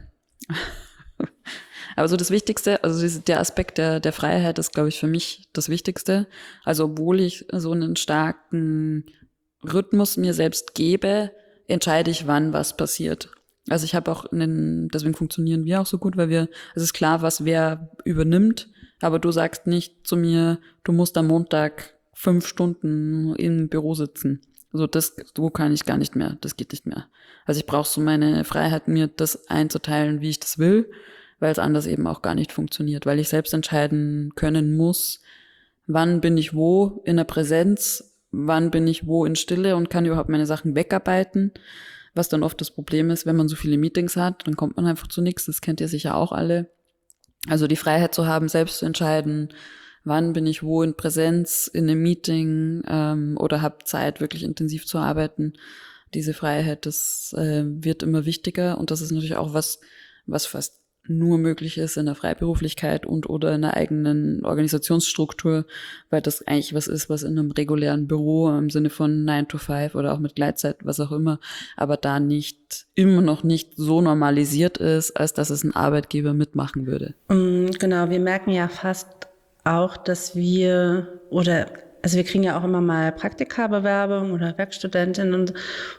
Aber so das Wichtigste, also der Aspekt der, der Freiheit ist, glaube ich, für mich das Wichtigste. Also obwohl ich so einen starken Rhythmus mir selbst gebe, entscheide ich, wann was passiert. Also ich habe auch einen, deswegen funktionieren wir auch so gut, weil wir, es ist klar, was wer übernimmt, aber du sagst nicht zu mir, du musst am Montag fünf Stunden im Büro sitzen. Also das, so kann ich gar nicht mehr, das geht nicht mehr. Also ich brauche so meine Freiheit, mir das einzuteilen, wie ich das will, weil es anders eben auch gar nicht funktioniert, weil ich selbst entscheiden können muss, wann bin ich wo in der Präsenz, wann bin ich wo in Stille und kann überhaupt meine Sachen wegarbeiten, was dann oft das Problem ist, wenn man so viele Meetings hat, dann kommt man einfach zu nichts, das kennt ihr sicher auch alle. Also die Freiheit zu haben, selbst zu entscheiden, wann bin ich wo in Präsenz, in einem Meeting ähm, oder habe Zeit, wirklich intensiv zu arbeiten. Diese Freiheit, das äh, wird immer wichtiger und das ist natürlich auch was, was fast nur möglich ist in der Freiberuflichkeit und oder in einer eigenen Organisationsstruktur, weil das eigentlich was ist, was in einem regulären Büro im Sinne von nine to five oder auch mit Gleitzeit, was auch immer, aber da nicht, immer noch nicht so normalisiert ist, als dass es ein Arbeitgeber mitmachen würde. Genau, wir merken ja fast auch, dass wir, oder, also wir kriegen ja auch immer mal Praktikabewerbung oder Werkstudentinnen und,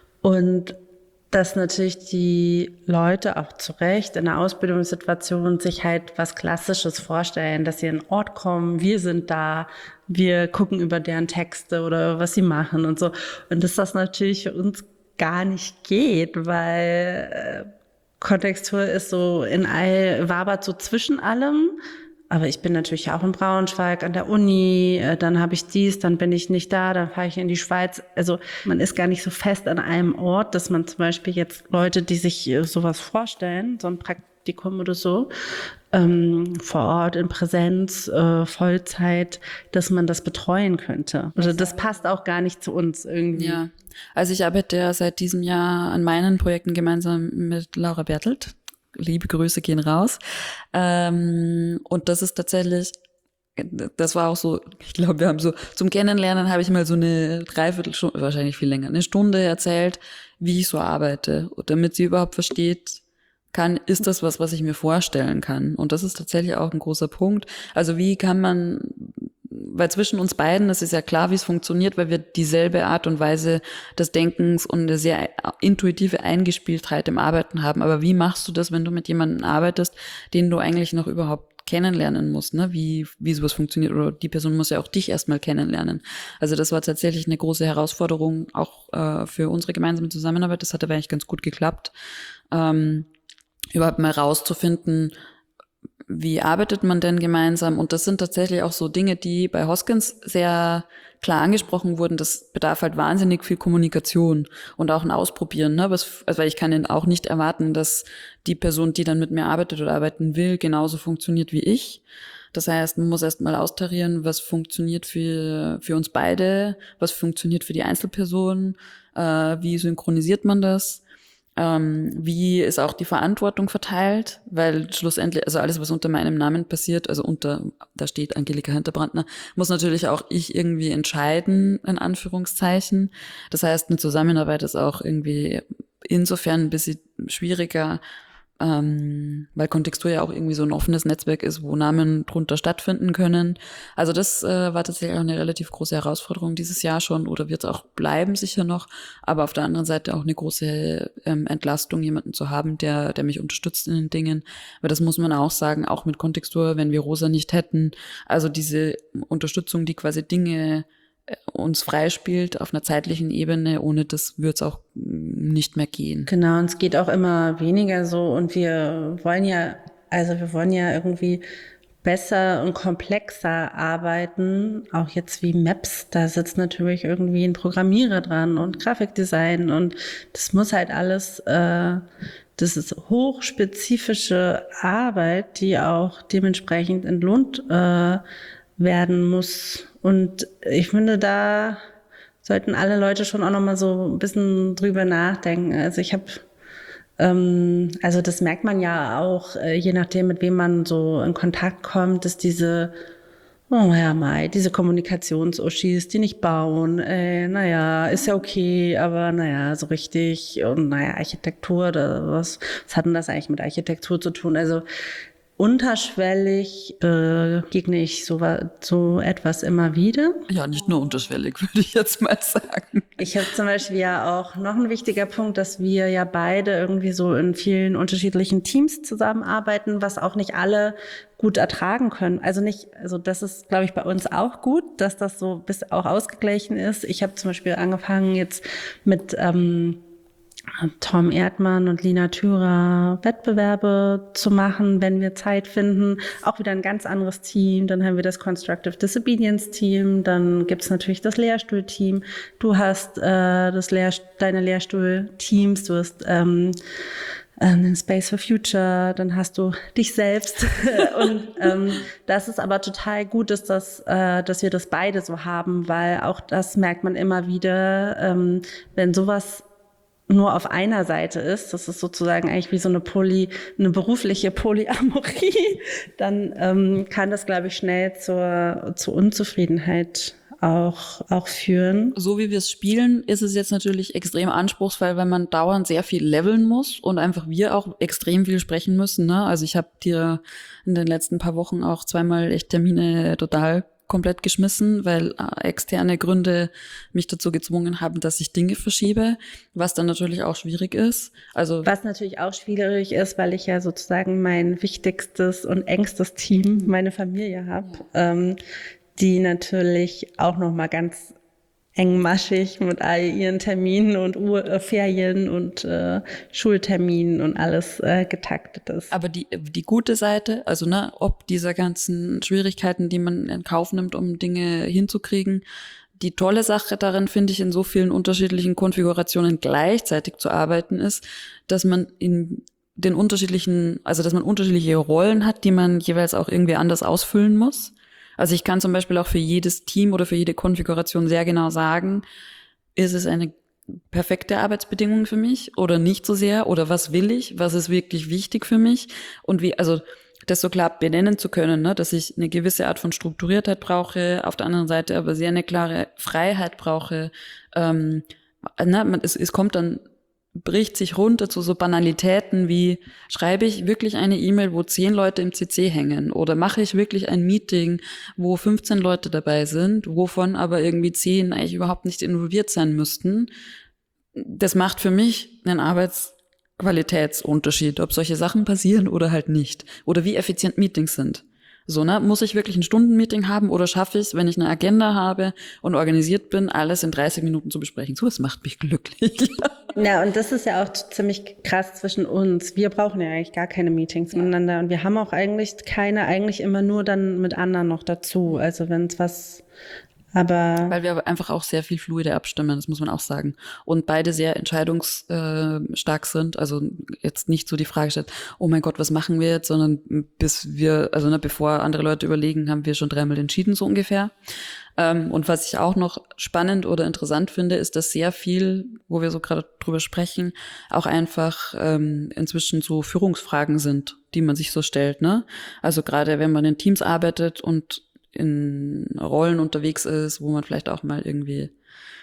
und dass natürlich die Leute auch zu Recht in der Ausbildungssituation sich halt was Klassisches vorstellen, dass sie in einen Ort kommen, wir sind da, wir gucken über deren Texte oder was sie machen und so. Und dass das natürlich für uns gar nicht geht, weil äh, Kontextur ist so in all, wabert so zwischen allem. Aber ich bin natürlich auch in Braunschweig an der Uni, dann habe ich dies, dann bin ich nicht da, dann fahre ich in die Schweiz. Also man ist gar nicht so fest an einem Ort, dass man zum Beispiel jetzt Leute, die sich sowas vorstellen, so ein Praktikum oder so, ähm, vor Ort in Präsenz, äh, Vollzeit, dass man das betreuen könnte. Also das passt auch gar nicht zu uns irgendwie. Ja, also ich arbeite ja seit diesem Jahr an meinen Projekten gemeinsam mit Laura Bertelt. Liebe Grüße gehen raus. Ähm, und das ist tatsächlich, das war auch so, ich glaube, wir haben so, zum Kennenlernen habe ich mal so eine Dreiviertelstunde, wahrscheinlich viel länger, eine Stunde erzählt, wie ich so arbeite. Und damit sie überhaupt versteht, kann, ist das was, was ich mir vorstellen kann. Und das ist tatsächlich auch ein großer Punkt. Also wie kann man, weil zwischen uns beiden, das ist ja klar, wie es funktioniert, weil wir dieselbe Art und Weise des Denkens und eine sehr intuitive Eingespieltheit im Arbeiten haben. Aber wie machst du das, wenn du mit jemandem arbeitest, den du eigentlich noch überhaupt kennenlernen musst, ne? Wie, wie sowas funktioniert? Oder die Person muss ja auch dich erstmal kennenlernen. Also das war tatsächlich eine große Herausforderung, auch äh, für unsere gemeinsame Zusammenarbeit. Das hat aber eigentlich ganz gut geklappt. Ähm, überhaupt mal rauszufinden, wie arbeitet man denn gemeinsam? Und das sind tatsächlich auch so Dinge, die bei Hoskins sehr klar angesprochen wurden. Das bedarf halt wahnsinnig viel Kommunikation und auch ein Ausprobieren. Ne? Was, also weil ich kann auch nicht erwarten, dass die Person, die dann mit mir arbeitet oder arbeiten will, genauso funktioniert wie ich. Das heißt, man muss erst mal austarieren, was funktioniert für für uns beide, was funktioniert für die Einzelperson, äh, wie synchronisiert man das. Ähm, wie ist auch die Verantwortung verteilt? Weil schlussendlich, also alles, was unter meinem Namen passiert, also unter, da steht Angelika Hinterbrandner, muss natürlich auch ich irgendwie entscheiden, in Anführungszeichen. Das heißt, eine Zusammenarbeit ist auch irgendwie insofern ein bisschen schwieriger, ähm, weil Kontextur ja auch irgendwie so ein offenes Netzwerk ist, wo Namen drunter stattfinden können. Also das äh, war tatsächlich auch eine relativ große Herausforderung dieses Jahr schon oder wird es auch bleiben sicher noch, aber auf der anderen Seite auch eine große ähm, Entlastung, jemanden zu haben, der der mich unterstützt in den Dingen, weil das muss man auch sagen, auch mit Kontextur, wenn wir Rosa nicht hätten, also diese Unterstützung, die quasi Dinge uns freispielt auf einer zeitlichen Ebene, ohne das würde es auch nicht mehr gehen. Genau, und es geht auch immer weniger so und wir wollen ja, also wir wollen ja irgendwie besser und komplexer arbeiten, auch jetzt wie Maps, da sitzt natürlich irgendwie ein Programmierer dran und Grafikdesign und das muss halt alles, äh, das ist hochspezifische Arbeit, die auch dementsprechend entlohnt äh, werden muss. Und ich finde, da sollten alle Leute schon auch noch mal so ein bisschen drüber nachdenken. Also ich habe, ähm, also das merkt man ja auch, äh, je nachdem, mit wem man so in Kontakt kommt, dass diese, oh ja, Mai, diese Kommunikations-Uschis, die nicht bauen, äh, naja, ist ja okay, aber naja, so richtig und naja, Architektur oder was, was hat denn das eigentlich mit Architektur zu tun? Also unterschwellig begegne ich so, so etwas immer wieder. Ja, nicht nur unterschwellig, würde ich jetzt mal sagen. Ich habe zum Beispiel ja auch noch ein wichtiger Punkt, dass wir ja beide irgendwie so in vielen unterschiedlichen Teams zusammenarbeiten, was auch nicht alle gut ertragen können. Also nicht, also das ist, glaube ich, bei uns auch gut, dass das so bis auch ausgeglichen ist. Ich habe zum Beispiel angefangen jetzt mit ähm, Tom Erdmann und Lina Thürer Wettbewerbe zu machen, wenn wir Zeit finden. Auch wieder ein ganz anderes Team. Dann haben wir das Constructive Disobedience Team. Dann gibt's natürlich das Lehrstuhlteam. Du hast äh, das Lehr deine Lehrstuhlteams. Du hast ähm, einen Space for Future. Dann hast du dich selbst. Und ähm, das ist aber total gut, dass, das, äh, dass wir das beide so haben, weil auch das merkt man immer wieder, ähm, wenn sowas nur auf einer Seite ist, das ist sozusagen eigentlich wie so eine Poly, eine berufliche Polyamorie, dann ähm, kann das, glaube ich, schnell zur, zur Unzufriedenheit auch, auch führen. So wie wir es spielen, ist es jetzt natürlich extrem anspruchsvoll, weil man dauernd sehr viel leveln muss und einfach wir auch extrem viel sprechen müssen. Ne? Also ich habe dir in den letzten paar Wochen auch zweimal echt Termine total komplett geschmissen, weil äh, externe Gründe mich dazu gezwungen haben, dass ich Dinge verschiebe, was dann natürlich auch schwierig ist. Also was natürlich auch schwierig ist, weil ich ja sozusagen mein wichtigstes und engstes Team, meine Familie habe, ähm, die natürlich auch noch mal ganz engmaschig mit all ihren Terminen und Ur- äh, Ferien und äh, Schulterminen und alles äh, getaktet ist. Aber die die gute Seite, also ne, ob dieser ganzen Schwierigkeiten, die man in Kauf nimmt, um Dinge hinzukriegen, die tolle Sache darin finde ich, in so vielen unterschiedlichen Konfigurationen gleichzeitig zu arbeiten ist, dass man in den unterschiedlichen, also dass man unterschiedliche Rollen hat, die man jeweils auch irgendwie anders ausfüllen muss. Also ich kann zum Beispiel auch für jedes Team oder für jede Konfiguration sehr genau sagen, ist es eine perfekte Arbeitsbedingung für mich oder nicht so sehr oder was will ich, was ist wirklich wichtig für mich und wie, also das so klar benennen zu können, ne, dass ich eine gewisse Art von Strukturiertheit brauche, auf der anderen Seite aber sehr eine klare Freiheit brauche. Ähm, na, man, es, es kommt dann bricht sich runter zu so Banalitäten wie, schreibe ich wirklich eine E-Mail, wo zehn Leute im C C hängen oder mache ich wirklich ein Meeting, wo fünfzehn Leute dabei sind, wovon aber irgendwie zehn eigentlich überhaupt nicht involviert sein müssten. Das macht für mich einen Arbeitsqualitätsunterschied, ob solche Sachen passieren oder halt nicht. Oder wie effizient Meetings sind. So, ne? Muss ich wirklich ein Stundenmeeting haben oder schaffe ich es, wenn ich eine Agenda habe und organisiert bin, alles in dreißig Minuten zu besprechen? So, das macht mich glücklich. Ja, und das ist ja auch ziemlich krass zwischen uns. Wir brauchen ja eigentlich gar keine Meetings miteinander und wir haben auch eigentlich keine, eigentlich immer nur dann mit anderen noch dazu. Also wenn es was Aber Weil wir aber einfach auch sehr viel fluide abstimmen, das muss man auch sagen. Und beide sehr entscheidungsstark sind. Also jetzt nicht so die Frage stellt, oh mein Gott, was machen wir jetzt, sondern bis wir, also ne, bevor andere Leute überlegen, haben wir schon dreimal entschieden, so ungefähr. Ähm, und was ich auch noch spannend oder interessant finde, ist, dass sehr viel, wo wir so gerade drüber sprechen, auch einfach ähm, inzwischen so Führungsfragen sind, die man sich so stellt, ne? Also gerade wenn man in Teams arbeitet und in Rollen unterwegs ist, wo man vielleicht auch mal irgendwie,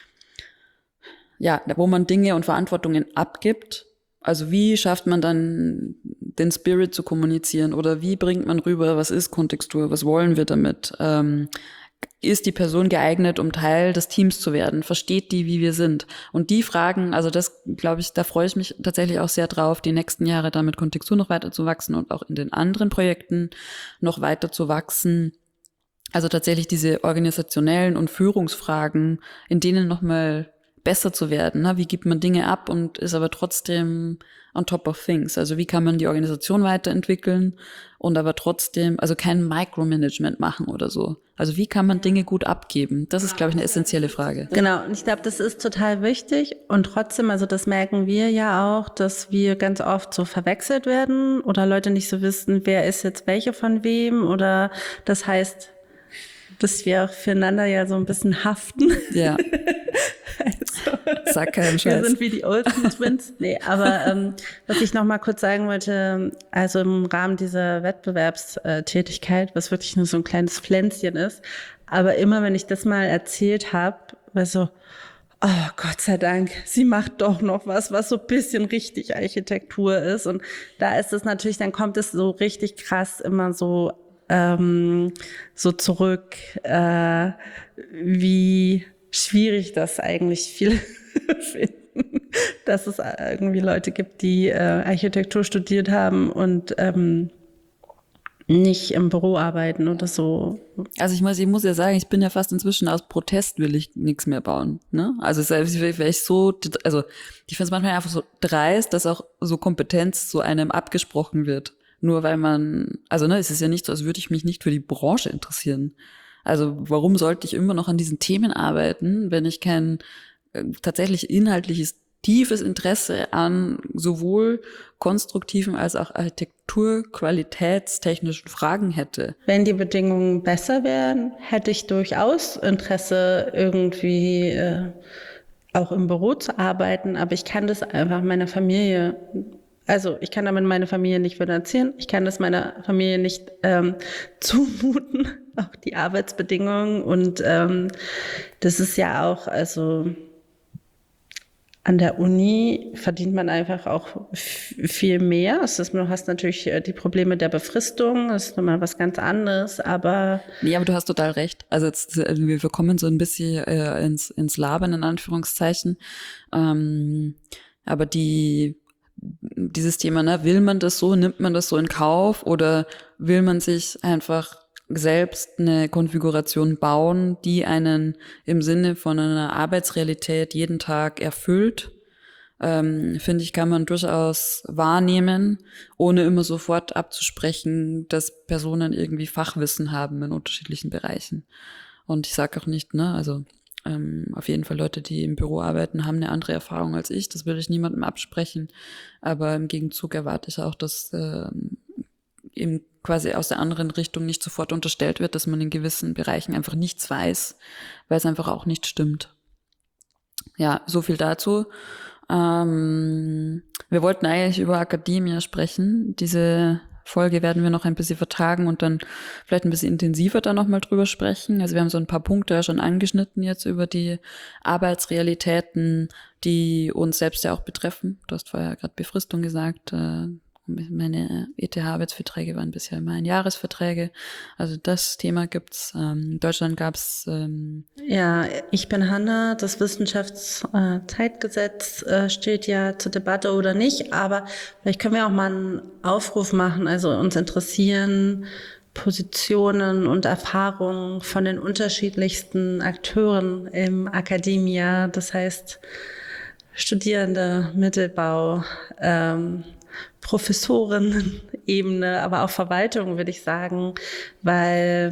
ja, wo man Dinge und Verantwortungen abgibt. Also wie schafft man dann den Spirit zu kommunizieren oder wie bringt man rüber, was ist Kontextur, was wollen wir damit? Ähm, ist die Person geeignet, um Teil des Teams zu werden? Versteht die, wie wir sind? Und die Fragen, also das glaube ich, da freue ich mich tatsächlich auch sehr drauf, die nächsten Jahre da mit Kontextur noch weiter zu wachsen und auch in den anderen Projekten noch weiter zu wachsen. Also tatsächlich diese organisationellen und Führungsfragen, in denen nochmal besser zu werden. Ne? Wie gibt man Dinge ab und ist aber trotzdem on top of things? Also wie kann man die Organisation weiterentwickeln und aber trotzdem, also kein Micromanagement machen oder so. Also wie kann man Dinge gut abgeben? Das ist, glaube ich, eine essentielle Frage. genau, und ich glaube, das ist total wichtig. Und trotzdem, also das merken wir ja auch, dass wir ganz oft so verwechselt werden oder Leute nicht so wissen, wer ist jetzt welche von wem. Oder das heißt, dass wir auch füreinander ja so ein bisschen haften. Ja. Also, Sag keinen wir Scheiß. sind wie die Olsen Twins. Nee, aber ähm, was ich noch mal kurz sagen wollte, also im Rahmen dieser Wettbewerbstätigkeit, was wirklich nur so ein kleines Pflänzchen ist, aber immer, wenn ich das mal erzählt habe, war so, oh Gott sei Dank, sie macht doch noch was, was so ein bisschen richtig Architektur ist. Und da ist es natürlich, dann kommt es so richtig krass immer so ähm, so zurück, äh, wie schwierig das eigentlich viele finden, dass es irgendwie Leute gibt, die äh, Architektur studiert haben und ähm, nicht im Büro arbeiten oder so. Also ich muss, ich muss ja sagen, ich bin ja fast inzwischen aus Protest will ich nichts mehr bauen. Ne? Also selbst wäre ich so, also ich finde es manchmal einfach so dreist, dass auch so Kompetenz zu einem abgesprochen wird. Nur weil man, also ne, es ist ja nicht so, als würde ich mich nicht für die Branche interessieren. Also warum sollte ich immer noch an diesen Themen arbeiten, wenn ich kein äh, tatsächlich inhaltliches, tiefes Interesse an sowohl konstruktiven als auch architekturqualitätstechnischen Fragen hätte? Wenn die Bedingungen besser wären, hätte ich durchaus Interesse, irgendwie äh, auch im Büro zu arbeiten, aber ich kann das einfach meiner Familie, also ich kann damit meine Familie nicht finanzieren, ich kann das meiner Familie nicht ähm, zumuten, auch die Arbeitsbedingungen. Und ähm, das ist ja auch, also an der Uni verdient man einfach auch f- viel mehr. Es ist, du hast natürlich äh, die Probleme der Befristung, das ist nochmal was ganz anderes, aber Nee, aber du hast total recht. Also jetzt, also wir wir kommen so ein bisschen äh, ins, ins Labern, in Anführungszeichen. Ähm, aber die dieses Thema, ne, will man das so, nimmt man das so in Kauf oder will man sich einfach selbst eine Konfiguration bauen, die einen im Sinne von einer Arbeitsrealität jeden Tag erfüllt? Ähm, finde ich, kann man durchaus wahrnehmen, ohne immer sofort abzusprechen, dass Personen irgendwie Fachwissen haben in unterschiedlichen Bereichen. Und ich sage auch nicht, ne, also ähm, auf jeden Fall Leute, die im Büro arbeiten, haben eine andere Erfahrung als ich. Das will ich niemandem absprechen. Aber im Gegenzug erwarte ich auch, dass ähm, eben quasi aus der anderen Richtung nicht sofort unterstellt wird, dass man in gewissen Bereichen einfach nichts weiß, weil es einfach auch nicht stimmt. Ja, so viel dazu. Ähm, wir wollten eigentlich über Akademia sprechen. Diese Folge werden wir noch ein bisschen vertagen und dann vielleicht ein bisschen intensiver da nochmal drüber sprechen. Also wir haben so ein paar Punkte ja schon angeschnitten jetzt über die Arbeitsrealitäten, die uns selbst ja auch betreffen. Du hast vorher gerade Befristung gesagt. Äh, meine E T H-Arbeitsverträge waren bisher immer Einjahresverträge. Also das Thema gibt's. Ähm, in Deutschland gab's ähm, ja, ich bin Hanna. Das Wissenschaftszeitgesetz äh, steht ja zur Debatte oder nicht, aber vielleicht können wir auch mal einen Aufruf machen. Also uns interessieren Positionen und Erfahrungen von den unterschiedlichsten Akteuren im Akademia. Das heißt Studierende, Mittelbau, ähm, Professoren-Ebene, aber auch Verwaltung, würde ich sagen, weil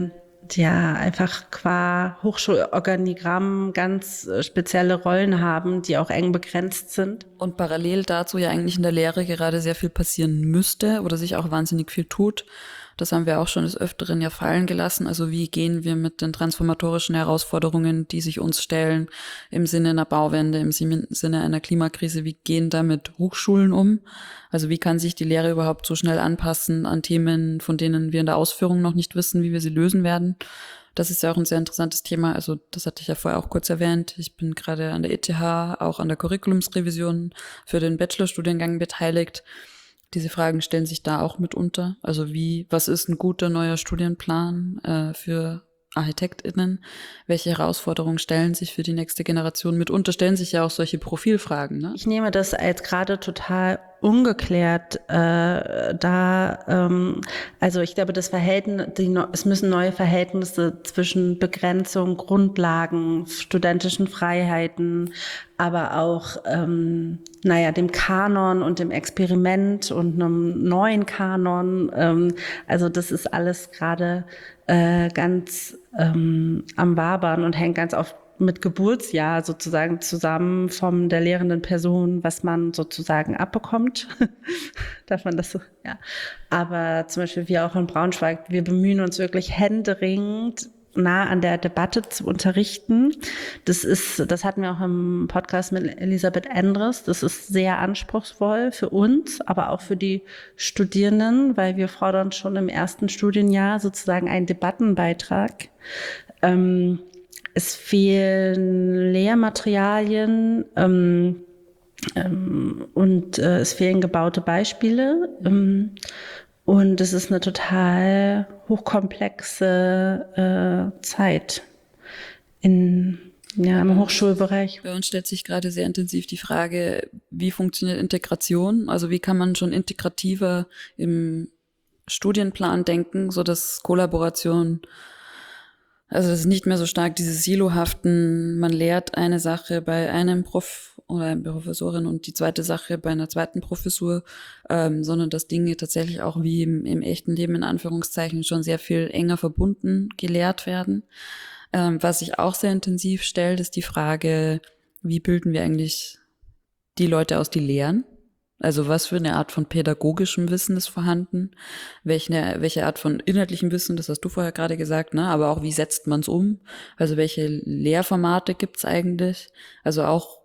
ja einfach qua Hochschulorganigramm ganz äh, spezielle Rollen haben, die auch eng begrenzt sind. Und parallel dazu ja eigentlich in der Lehre gerade sehr viel passieren müsste oder sich auch wahnsinnig viel tut. Das haben wir auch schon des Öfteren ja fallen gelassen. Also wie gehen wir mit den transformatorischen Herausforderungen, die sich uns stellen, im Sinne einer Bauwende, im Sinne einer Klimakrise, wie gehen da mit Hochschulen um? Also wie kann sich die Lehre überhaupt so schnell anpassen an Themen, von denen wir in der Ausführung noch nicht wissen, wie wir sie lösen werden? Das ist ja auch ein sehr interessantes Thema. Also das hatte ich ja vorher auch kurz erwähnt. Ich bin gerade an der E T H, auch an der Curriculumsrevision für den Bachelorstudiengang beteiligt. Diese Fragen stellen sich da auch mitunter. Also wie, was ist ein guter neuer Studienplan äh, für ArchitektInnen? Welche Herausforderungen stellen sich für die nächste Generation? Mitunter stellen sich ja auch solche Profilfragen, ne? Ich nehme das als gerade total ungeklärt äh, da. Ähm, also ich glaube, das Verhältnis, die, es müssen neue Verhältnisse zwischen Begrenzung, Grundlagen, studentischen Freiheiten, aber auch, ähm, naja, dem Kanon und dem Experiment und einem neuen Kanon. Ähm, also das ist alles gerade äh, ganz ähm, am Wabern und hängt ganz oft mit Geburtsjahr sozusagen zusammen von der lehrenden Person, was man sozusagen abbekommt. Darf man das so? Ja. Aber zum Beispiel wir auch in Braunschweig, wir bemühen uns wirklich händeringend, nah an der Debatte zu unterrichten. Das ist, das hatten wir auch im Podcast mit Elisabeth Endres. Das ist sehr anspruchsvoll für uns, aber auch für die Studierenden, weil wir fordern schon im ersten Studienjahr sozusagen einen Debattenbeitrag. Ähm, Es fehlen Lehrmaterialien ähm, ähm, und äh, es fehlen gebaute Beispiele. Ähm, und es ist eine total hochkomplexe äh, Zeit in, ja, im Hochschulbereich. Bei uns stellt sich gerade sehr intensiv die Frage, wie funktioniert Integration? Also wie kann man schon integrativer im Studienplan denken, so dass Kollaboration, also das ist nicht mehr so stark diese Silohaften, man lehrt eine Sache bei einem Prof oder einer Professorin und die zweite Sache bei einer zweiten Professur, ähm, sondern dass Dinge tatsächlich auch wie im, im echten Leben in Anführungszeichen schon sehr viel enger verbunden gelehrt werden. Ähm, was sich auch sehr intensiv stellt, ist die Frage, wie bilden wir eigentlich die Leute aus, die lehren? Also was für eine Art von pädagogischem Wissen ist vorhanden? Welche, welche Art von inhaltlichem Wissen, das hast du vorher gerade gesagt, ne? Aber auch wie setzt man es um? Also welche Lehrformate gibt's eigentlich? Also auch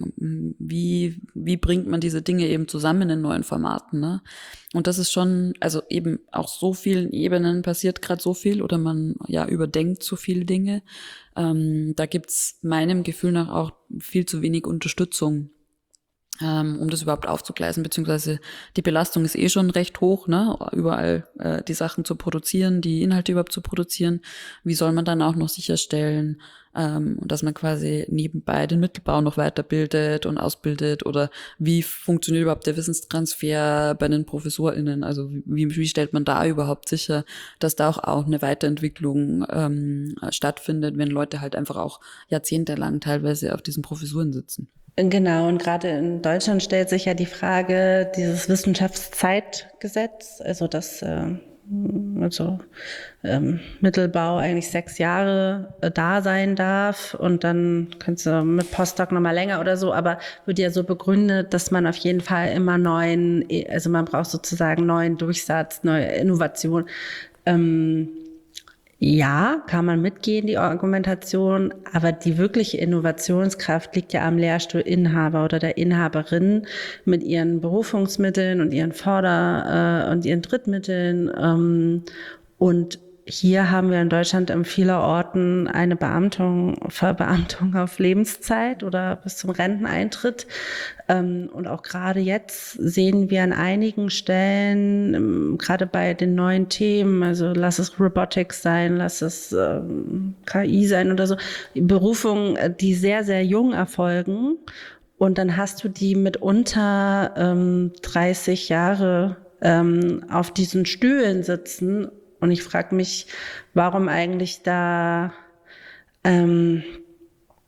wie, wie bringt man diese Dinge eben zusammen in neuen Formaten, ne? Und das ist schon, also eben auf so vielen Ebenen passiert gerade so viel oder man ja überdenkt so viele Dinge. Ähm, da gibt's meinem Gefühl nach auch viel zu wenig Unterstützung, ähm, um das überhaupt aufzugleisen, beziehungsweise die Belastung ist eh schon recht hoch, ne, überall äh, die Sachen zu produzieren, die Inhalte überhaupt zu produzieren. Wie soll man dann auch noch sicherstellen, ähm, dass man quasi nebenbei den Mittelbau noch weiterbildet und ausbildet, oder wie funktioniert überhaupt der Wissenstransfer bei den ProfessorInnen? Also wie, wie stellt man da überhaupt sicher, dass da auch, auch eine Weiterentwicklung ähm, stattfindet, wenn Leute halt einfach auch jahrzehntelang teilweise auf diesen Professuren sitzen? Genau, und gerade in Deutschland stellt sich ja die Frage, dieses Wissenschaftszeitgesetz, also das äh, also ähm, Mittelbau eigentlich sechs Jahre äh, da sein darf und dann kannst du mit Postdoc nochmal länger oder so, aber wird ja so begründet, dass man auf jeden Fall immer neuen, also man braucht sozusagen neuen Durchsatz, neue Innovation. Ähm, Ja, kann man mitgehen, die Argumentation, aber die wirkliche Innovationskraft liegt ja am Lehrstuhlinhaber oder der Inhaberin mit ihren Berufungsmitteln und ihren Förder- äh, und ihren Drittmitteln. Ähm, und hier haben wir in Deutschland in vielen Orten eine Beamtung, Verbeamtung auf Lebenszeit oder bis zum Renteneintritt. Und auch gerade jetzt sehen wir an einigen Stellen, gerade bei den neuen Themen, also lass es Robotics sein, lass es K I sein oder so, Berufungen, die sehr, sehr jung erfolgen. Und dann hast du die mitunter ähm, dreißig Jahre ähm, auf diesen Stühlen sitzen. Und ich frage mich, warum eigentlich da ähm,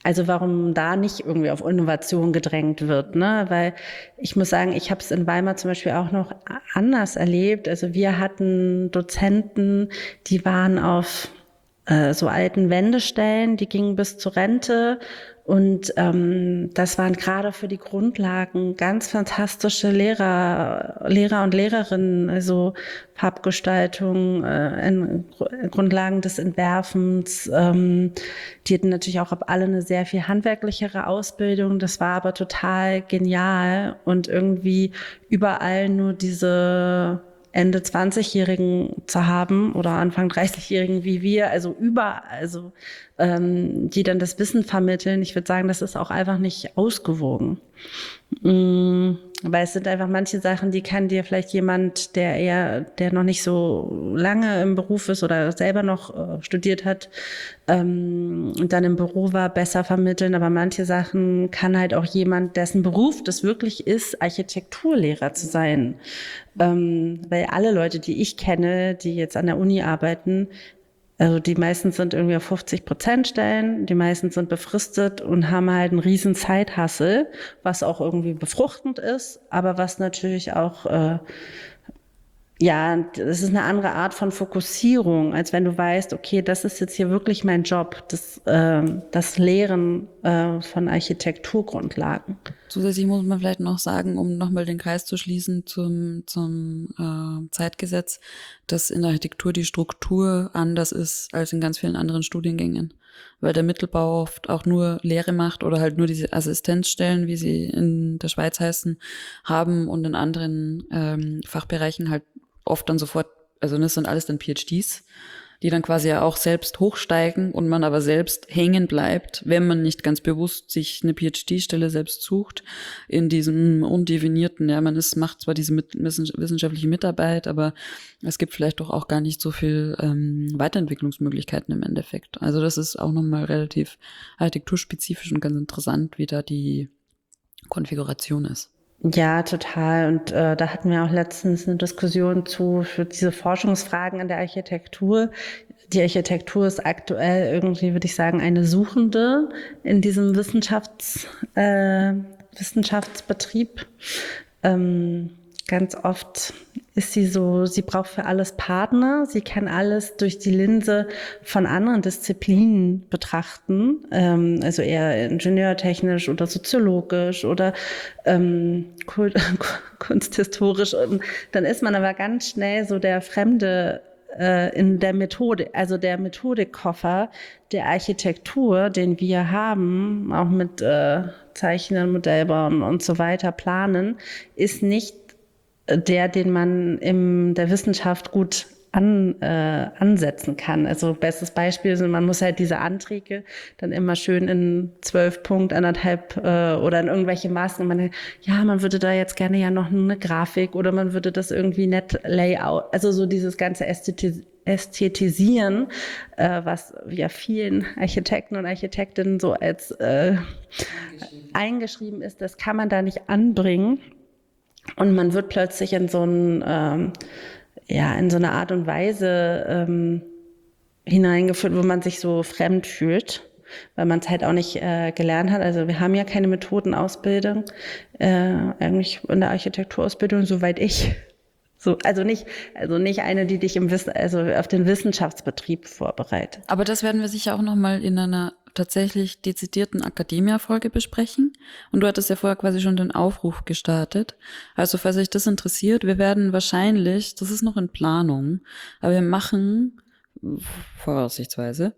Also warum da nicht irgendwie auf Innovation gedrängt wird, ne? Weil ich muss sagen, ich habe es in Weimar zum Beispiel auch noch anders erlebt. Also wir hatten Dozenten, die waren auf äh, so alten Wendestellen, die gingen bis zur Rente. Und ähm, das waren gerade für die Grundlagen ganz fantastische Lehrer, Lehrer und Lehrerinnen, also Farbgestaltung, äh, in, Grundlagen des Entwerfens. Ähm, die hatten natürlich auch alle eine sehr viel handwerklichere Ausbildung. Das war aber total genial und irgendwie überall nur diese Ende zwanzigjährigen zu haben oder Anfang dreißigjährigen wie wir, also über, also ähm, die dann das Wissen vermitteln. Ich würde sagen, das ist auch einfach nicht ausgewogen. Mm, weil es sind einfach manche Sachen, die kann dir vielleicht jemand, der eher, der noch nicht so lange im Beruf ist oder selber noch äh, studiert hat ähm, und dann im Büro war, besser vermitteln. Aber manche Sachen kann halt auch jemand, dessen Beruf das wirklich ist, Architekturlehrer zu sein. Ähm, weil alle Leute, die ich kenne, die jetzt an der Uni arbeiten, also die meisten sind irgendwie auf fünfzig Prozent Stellen, die meisten sind befristet und haben halt einen riesen Zeithassel, was auch irgendwie befruchtend ist, aber was natürlich auch, äh, ja, das ist eine andere Art von Fokussierung, als wenn du weißt, okay, das ist jetzt hier wirklich mein Job, das, äh, das Lehren äh, von Architekturgrundlagen. Zusätzlich muss man vielleicht noch sagen, um nochmal den Kreis zu schließen zum, zum äh, Zeitgesetz, dass in der Architektur die Struktur anders ist als in ganz vielen anderen Studiengängen. Weil der Mittelbau oft auch nur Lehre macht oder halt nur diese Assistenzstellen, wie sie in der Schweiz heißen, haben und in anderen ähm, Fachbereichen halt oft dann sofort, also das sind alles dann P H Ds, die dann quasi ja auch selbst hochsteigen und man aber selbst hängen bleibt, wenn man nicht ganz bewusst sich eine P H D-Stelle selbst sucht, in diesem undefinierten, ja, man ist, macht zwar diese mit, wissenschaftliche Mitarbeit, aber es gibt vielleicht doch auch gar nicht so viel ähm, Weiterentwicklungsmöglichkeiten im Endeffekt. Also das ist auch nochmal relativ architekturspezifisch und ganz interessant, wie da die Konfiguration ist. Ja, total. Und äh, da hatten wir auch letztens eine Diskussion zu für diese Forschungsfragen in der Architektur. Die Architektur ist aktuell irgendwie, würde ich sagen, eine Suchende in diesem Wissenschafts, äh, Wissenschaftsbetrieb. Ähm, ganz oft ist sie so, sie braucht für alles Partner. Sie kann alles durch die Linse von anderen Disziplinen betrachten, ähm, also eher ingenieurtechnisch oder soziologisch oder ähm, kult, kunsthistorisch. Und dann ist man aber ganz schnell so der Fremde äh, in der Methode, also der Methodikkoffer der Architektur, den wir haben, auch mit äh, Zeichnen, Modellbauen und so weiter planen, ist nicht der, den man in der Wissenschaft gut an, äh, ansetzen kann. Also bestes Beispiel sind, man muss halt diese Anträge dann immer schön in zwölf Punkt, anderthalb äh, oder in irgendwelche Maßen. Man, ja, man würde da jetzt gerne ja noch eine Grafik oder man würde das irgendwie nett Layout, also so dieses ganze Ästhetis Ästhetisieren, äh, was ja vielen Architekten und Architektinnen so als äh, eingeschrieben. eingeschrieben ist, das kann man da nicht anbringen. Und man wird plötzlich in so ein, ähm, ja, in so eine Art und Weise ähm, hineingeführt, wo man sich so fremd fühlt, weil man es halt auch nicht äh, gelernt hat. Also wir haben ja keine Methodenausbildung, äh, eigentlich in der Architekturausbildung, soweit ich. So, also nicht, also nicht eine, die dich im Wissen, also auf den Wissenschaftsbetrieb vorbereitet. Aber das werden wir sicher auch nochmal in einer tatsächlich dezidierten Academia-Folge besprechen. Und du hattest ja vorher quasi schon den Aufruf gestartet. Also falls euch das interessiert, wir werden wahrscheinlich, das ist noch in Planung, aber wir machen voraussichtsweise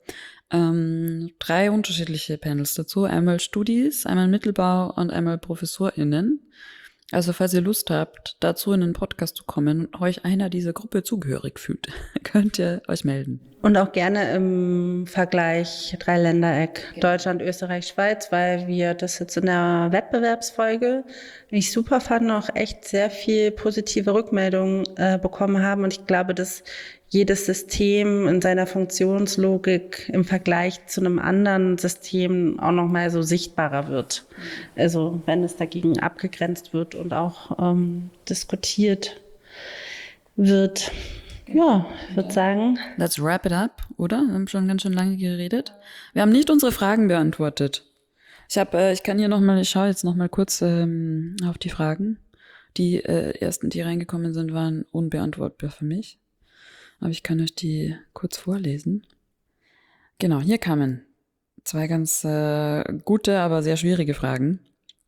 ähm, drei unterschiedliche Panels dazu. Einmal Studis, einmal Mittelbau und einmal ProfessorInnen. Also falls ihr Lust habt, dazu in den Podcast zu kommen und euch einer dieser Gruppe zugehörig fühlt, könnt ihr euch melden. Und auch gerne im Vergleich Dreiländereck, okay. Deutschland, Österreich, Schweiz, weil wir das jetzt in der Wettbewerbsfolge nicht super fanden, auch echt sehr viel positive Rückmeldungen äh, bekommen haben. Und ich glaube, dass jedes System in seiner Funktionslogik im Vergleich zu einem anderen System auch nochmal so sichtbarer wird. Also wenn es dagegen abgegrenzt wird und auch ähm, diskutiert wird. Ja, ich würde sagen. Let's wrap it up, oder? Wir haben schon ganz schön lange geredet. Wir haben nicht unsere Fragen beantwortet. Ich habe, äh, ich kann hier nochmal, ich schaue jetzt nochmal kurz ähm, auf die Fragen. Die äh, ersten, die reingekommen sind, waren unbeantwortbar für mich. Aber ich kann euch die kurz vorlesen. Genau, hier kamen zwei ganz äh, gute, aber sehr schwierige Fragen.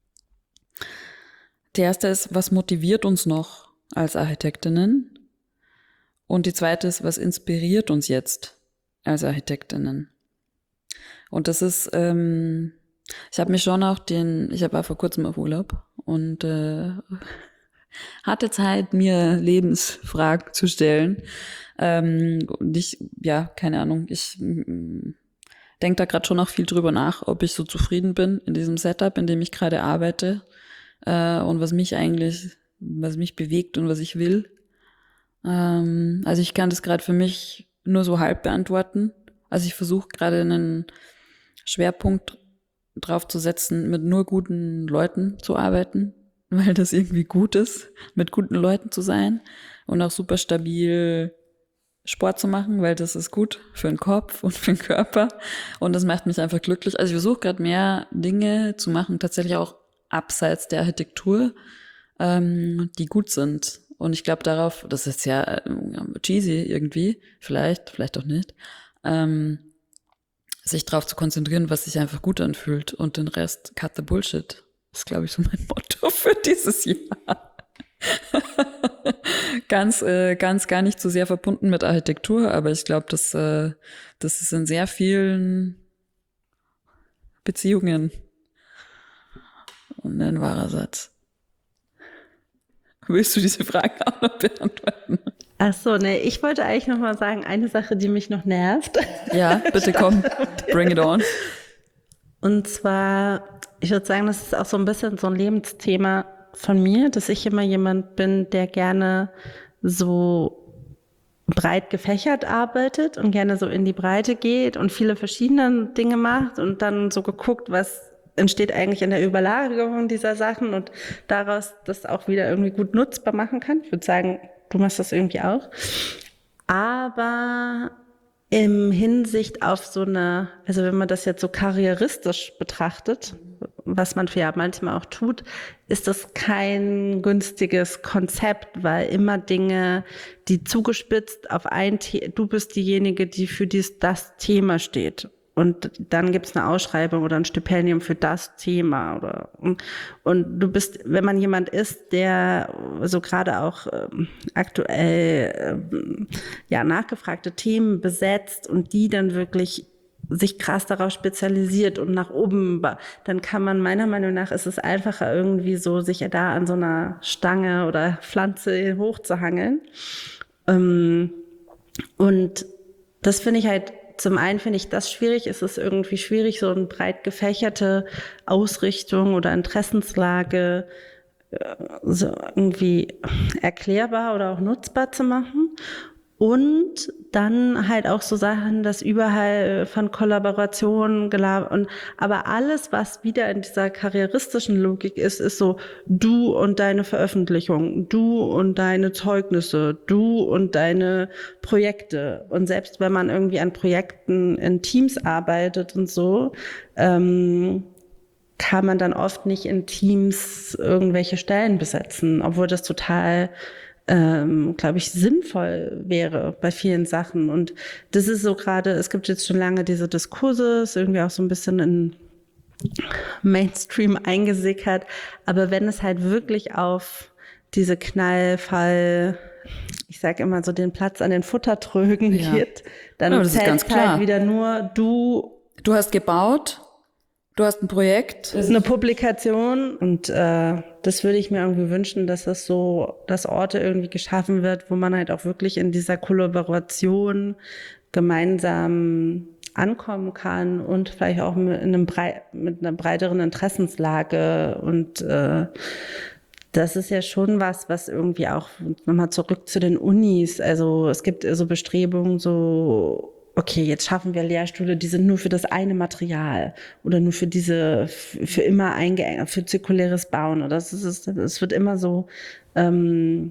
Die erste ist, was motiviert uns noch als Architektinnen? Und die zweite ist, was inspiriert uns jetzt als Architektinnen? Und das ist, ähm, ich habe mich schon auch den, ich war vor kurzem auf Urlaub und äh, hatte Zeit, mir Lebensfragen zu stellen. Ähm, und ich, ja, keine Ahnung, ich mm, denke da gerade schon auch viel drüber nach, ob ich so zufrieden bin in diesem Setup, in dem ich gerade arbeite äh, und was mich eigentlich, was mich bewegt und was ich will. Ähm, also ich kann das gerade für mich nur so halb beantworten. Also ich versuche gerade einen Schwerpunkt drauf zu setzen, mit nur guten Leuten zu arbeiten, weil das irgendwie gut ist, mit guten Leuten zu sein und auch super stabil Sport zu machen, weil das ist gut für den Kopf und für den Körper und das macht mich einfach glücklich. Also ich versuche gerade mehr Dinge zu machen, tatsächlich auch abseits der Architektur, ähm, die gut sind. Und ich glaube darauf, das ist ja äh, cheesy irgendwie, vielleicht, vielleicht auch nicht, ähm, sich darauf zu konzentrieren, was sich einfach gut anfühlt und den Rest cut the bullshit. Das ist, glaube ich, so mein Motto für dieses Jahr. ganz, äh, ganz gar nicht so sehr verbunden mit Architektur, aber ich glaube, dass äh, das ist in sehr vielen Beziehungen und ein wahrer Satz. Willst du diese Frage auch noch beantworten? Ach so, nee, ich wollte eigentlich noch mal sagen, eine Sache, die mich noch nervt. Ja, bitte komm, bring it on. Und zwar, ich würde sagen, das ist auch so ein bisschen so ein Lebensthema von mir, dass ich immer jemand bin, der gerne so breit gefächert arbeitet und gerne so in die Breite geht und viele verschiedene Dinge macht und dann so geguckt, was entsteht eigentlich in der Überlagerung dieser Sachen und daraus das auch wieder irgendwie gut nutzbar machen kann. Ich würde sagen, du machst das irgendwie auch. Aber im Hinsicht auf so eine, also wenn man das jetzt so karrieristisch betrachtet, was man ja manchmal auch tut, ist das kein günstiges Konzept, weil immer Dinge, die zugespitzt auf ein Thema, du bist diejenige, die für dies, das Thema steht. Und dann gibt's eine Ausschreibung oder ein Stipendium für das Thema oder und du bist, wenn man jemand ist, der so gerade auch ähm, aktuell ähm, ja nachgefragte Themen besetzt und die dann wirklich sich krass darauf spezialisiert und nach oben, dann kann man meiner Meinung nach ist es einfacher irgendwie so sich da an so einer Stange oder Pflanze hochzuhangeln. Ähm, und das finde ich halt Zum einen finde ich das schwierig, es ist irgendwie schwierig, so eine breit gefächerte Ausrichtung oder Interessenslage äh, so irgendwie erklärbar oder auch nutzbar zu machen. Und dann halt auch so Sachen, dass überall von Kollaborationen gelabert und aber alles, was wieder in dieser karrieristischen Logik ist, ist so du und deine Veröffentlichung, du und deine Zeugnisse, du und deine Projekte. Und selbst wenn man irgendwie an Projekten in Teams arbeitet und so, ähm, kann man dann oft nicht in Teams irgendwelche Stellen besetzen, obwohl das total ähm, glaube ich, sinnvoll wäre bei vielen Sachen. Und das ist so gerade, es gibt jetzt schon lange diese Diskurse, ist irgendwie auch so ein bisschen in Mainstream eingesickert. Aber wenn es halt wirklich auf diese Knallfall, ich sage immer so den Platz an den Futtertrögen Ja. geht, dann Ja, das ist zählt ganz klar. halt wieder nur du. Du hast gebaut, du hast ein Projekt. Das ist eine Publikation und äh, das würde ich mir irgendwie wünschen, dass das so, dass Orte irgendwie geschaffen wird, wo man halt auch wirklich in dieser Kollaboration gemeinsam ankommen kann und vielleicht auch mit, einem Brei- mit einer breiteren Interessenslage und äh, das ist ja schon was, was irgendwie auch nochmal zurück zu den Unis, also es gibt so Bestrebungen, so okay, jetzt schaffen wir Lehrstühle, die sind nur für das eine Material oder nur für diese, für immer eingeengt, für zirkuläres Bauen. Oder das ist, es wird immer so, ähm,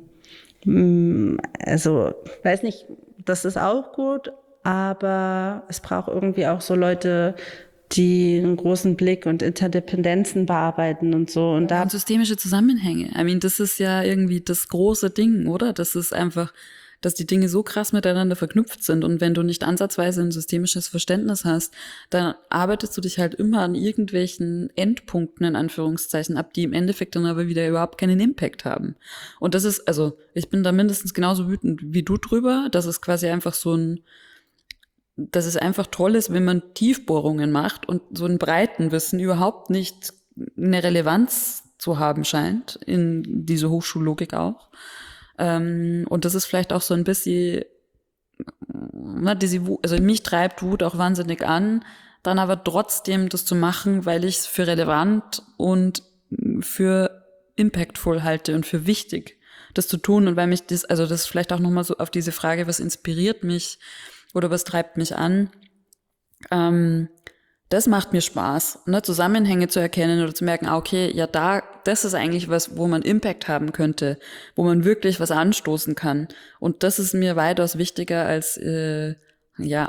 also, weiß nicht, das ist auch gut, aber es braucht irgendwie auch so Leute, die einen großen Blick und Interdependenzen bearbeiten und so. Und da Und systemische Zusammenhänge. I mean, das ist ja irgendwie das große Ding, oder? Das ist einfach, dass die Dinge so krass miteinander verknüpft sind. Und wenn du nicht ansatzweise ein systemisches Verständnis hast, dann arbeitest du dich halt immer an irgendwelchen Endpunkten, in Anführungszeichen, ab, die im Endeffekt dann aber wieder überhaupt keinen Impact haben. Und das ist, also, ich bin da mindestens genauso wütend wie du drüber, dass es quasi einfach so ein, dass es einfach toll ist, wenn man Tiefbohrungen macht und so ein Breitenwissen überhaupt nicht eine Relevanz zu haben scheint, in diese Hochschullogik auch. Ähm, und das ist vielleicht auch so ein bisschen, ne, diese Wut, also mich treibt Wut auch wahnsinnig an, dann aber trotzdem das zu machen, weil ich es für relevant und für impactful halte und für wichtig, das zu tun. Und weil mich das, also das ist vielleicht auch nochmal so auf diese Frage, was inspiriert mich oder was treibt mich an, ähm, das macht mir Spaß, ne, Zusammenhänge zu erkennen oder zu merken, ah, okay, ja, da, das ist eigentlich was, wo man Impact haben könnte, wo man wirklich was anstoßen kann. Und das ist mir weitaus wichtiger als, äh, ja,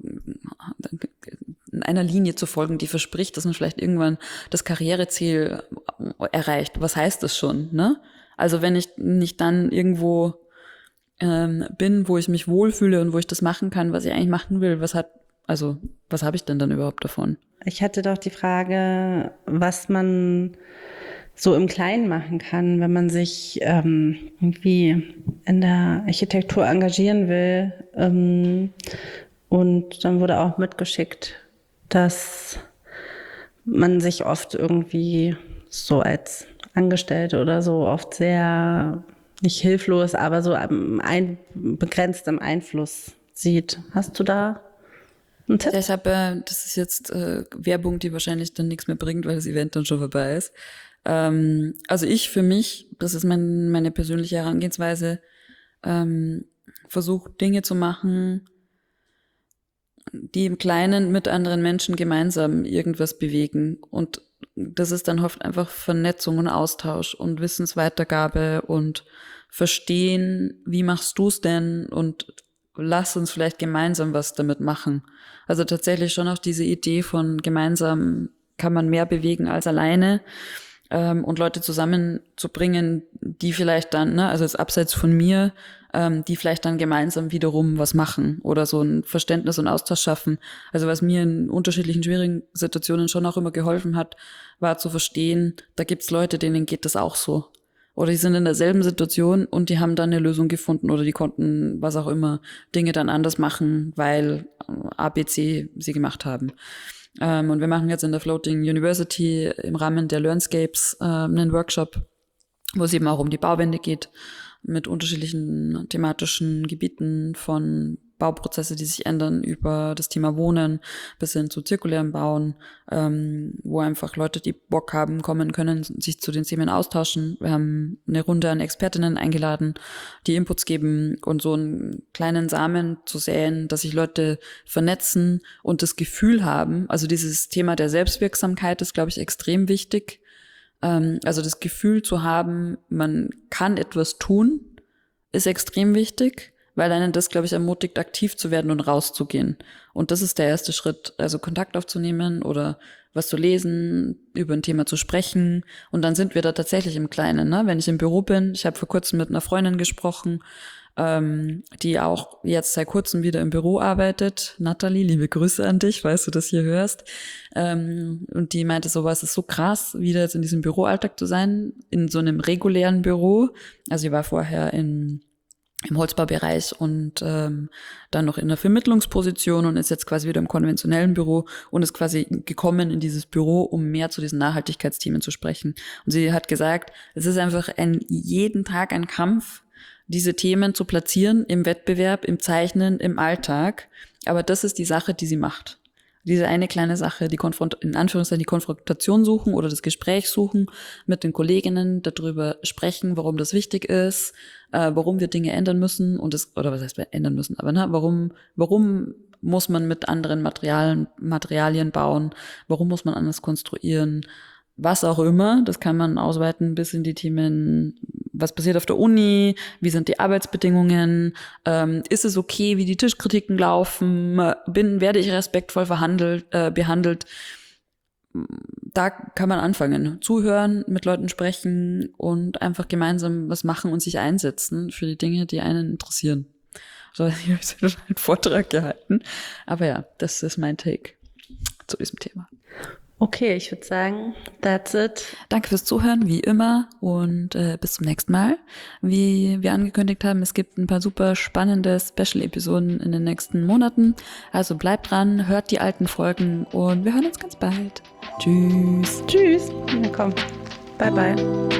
in einer Linie zu folgen, die verspricht, dass man vielleicht irgendwann das Karriereziel erreicht. Was heißt das schon, ne? Also wenn ich nicht dann irgendwo ähm, bin, wo ich mich wohlfühle und wo ich das machen kann, was ich eigentlich machen will, was hat, also was habe ich denn dann überhaupt davon? Ich hatte doch die Frage, was man so im Kleinen machen kann, wenn man sich ähm, irgendwie in der Architektur engagieren will. Ähm, und dann wurde auch mitgeschickt, dass man sich oft irgendwie so als Angestellte oder so oft sehr, nicht hilflos, aber so ein, begrenzt im Einfluss sieht. Hast du da einen Tipp? Ja, ich habe, äh, das ist jetzt äh, Werbung, die wahrscheinlich dann nichts mehr bringt, weil das Event dann schon vorbei ist. Ähm, also ich für mich, das ist mein, meine persönliche Herangehensweise, ähm, versuche Dinge zu machen, die im Kleinen mit anderen Menschen gemeinsam irgendwas bewegen. Und das ist dann oft einfach Vernetzung und Austausch und Wissensweitergabe und Verstehen, wie machst du es denn und lass uns vielleicht gemeinsam was damit machen. Also tatsächlich schon auch diese Idee von gemeinsam kann man mehr bewegen als alleine. Ähm, und Leute zusammenzubringen, die vielleicht dann, ne, also jetzt abseits von mir, ähm, die vielleicht dann gemeinsam wiederum was machen oder so ein Verständnis und Austausch schaffen. Also was mir in unterschiedlichen schwierigen Situationen schon auch immer geholfen hat, war zu verstehen, da gibt's Leute, denen geht das auch so. Oder die sind in derselben Situation und die haben dann eine Lösung gefunden oder die konnten, was auch immer, Dinge dann anders machen, weil A, B, C sie gemacht haben. Ähm, und wir machen jetzt in der Floating University im Rahmen der Learnscapes äh, einen Workshop, wo es eben auch um die Bauwende geht, mit unterschiedlichen thematischen Gebieten von Bauprozesse, die sich ändern, über das Thema Wohnen bis hin zu zirkulärem Bauen, ähm, wo einfach Leute, die Bock haben, kommen können, sich zu den Themen austauschen. Wir haben eine Runde an Expertinnen eingeladen, die Inputs geben und so einen kleinen Samen zu säen, dass sich Leute vernetzen und das Gefühl haben, also dieses Thema der Selbstwirksamkeit ist, glaube ich, extrem wichtig. Ähm, also das Gefühl zu haben, man kann etwas tun, ist extrem wichtig, weil einen das, glaube ich, ermutigt, aktiv zu werden und rauszugehen. Und das ist der erste Schritt, also Kontakt aufzunehmen oder was zu lesen, über ein Thema zu sprechen. Und dann sind wir da tatsächlich im Kleinen, ne? Wenn ich im Büro bin, ich habe vor kurzem mit einer Freundin gesprochen, ähm, die auch jetzt seit kurzem wieder im Büro arbeitet. Nathalie, liebe Grüße an dich, falls du das hier hörst. Ähm, und die meinte so, was ist so krass, wieder jetzt in diesem Büroalltag zu sein, in so einem regulären Büro. Also sie war vorher in im Holzbaubereich und ähm, dann noch in der Vermittlungsposition und ist jetzt quasi wieder im konventionellen Büro und ist quasi gekommen in dieses Büro, um mehr zu diesen Nachhaltigkeitsthemen zu sprechen. Und sie hat gesagt, es ist einfach ein jeden Tag ein Kampf, diese Themen zu platzieren im Wettbewerb, im Zeichnen, im Alltag. Aber das ist die Sache, die sie macht. Diese eine kleine Sache, die Konfront- in Anführungszeichen die Konfrontation suchen oder das Gespräch suchen mit den Kolleginnen, darüber sprechen, warum das wichtig ist, äh, warum wir Dinge ändern müssen und das, oder was heißt wir ändern müssen, aber ne, warum, warum muss man mit anderen Materialien, Materialien bauen, warum muss man anders konstruieren, was auch immer, das kann man ausweiten bis in die Themen, was passiert auf der Uni, wie sind die Arbeitsbedingungen, ähm, ist es okay, wie die Tischkritiken laufen, bin, werde ich respektvoll verhandelt, äh, behandelt. Da kann man anfangen. Zuhören, mit Leuten sprechen und einfach gemeinsam was machen und sich einsetzen für die Dinge, die einen interessieren. Also ich habe jetzt schon einen Vortrag gehalten, aber ja, das ist mein Take zu diesem Thema. Okay, ich würde sagen, that's it. Danke fürs Zuhören, wie immer, und äh, bis zum nächsten Mal. Wie wir angekündigt haben, es gibt ein paar super spannende Special-Episoden in den nächsten Monaten. Also bleibt dran, hört die alten Folgen und wir hören uns ganz bald. Tschüss. Tschüss. Na komm. Bye, bye.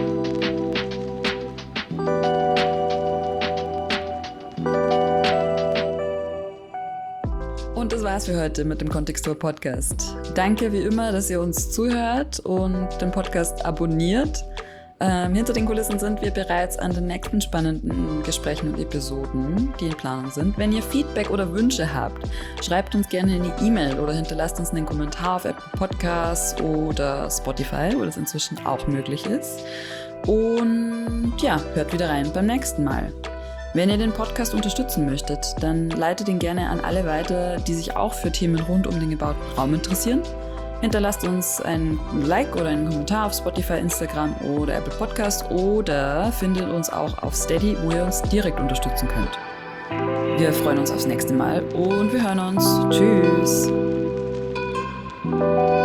Und das war's für heute mit dem Kontextur-Podcast. Danke wie immer, dass ihr uns zuhört und den Podcast abonniert. Ähm, hinter den Kulissen sind wir bereits an den nächsten spannenden Gesprächen und Episoden, die in Planung sind. Wenn ihr Feedback oder Wünsche habt, schreibt uns gerne eine E-Mail oder hinterlasst uns einen Kommentar auf Apple Podcasts oder Spotify, wo das inzwischen auch möglich ist. Und ja, hört wieder rein beim nächsten Mal. Wenn ihr den Podcast unterstützen möchtet, dann leitet ihn gerne an alle weiter, die sich auch für Themen rund um den gebauten Raum interessieren. Hinterlasst uns ein Like oder einen Kommentar auf Spotify, Instagram oder Apple Podcast oder findet uns auch auf Steady, wo ihr uns direkt unterstützen könnt. Wir freuen uns aufs nächste Mal und wir hören uns. Tschüss!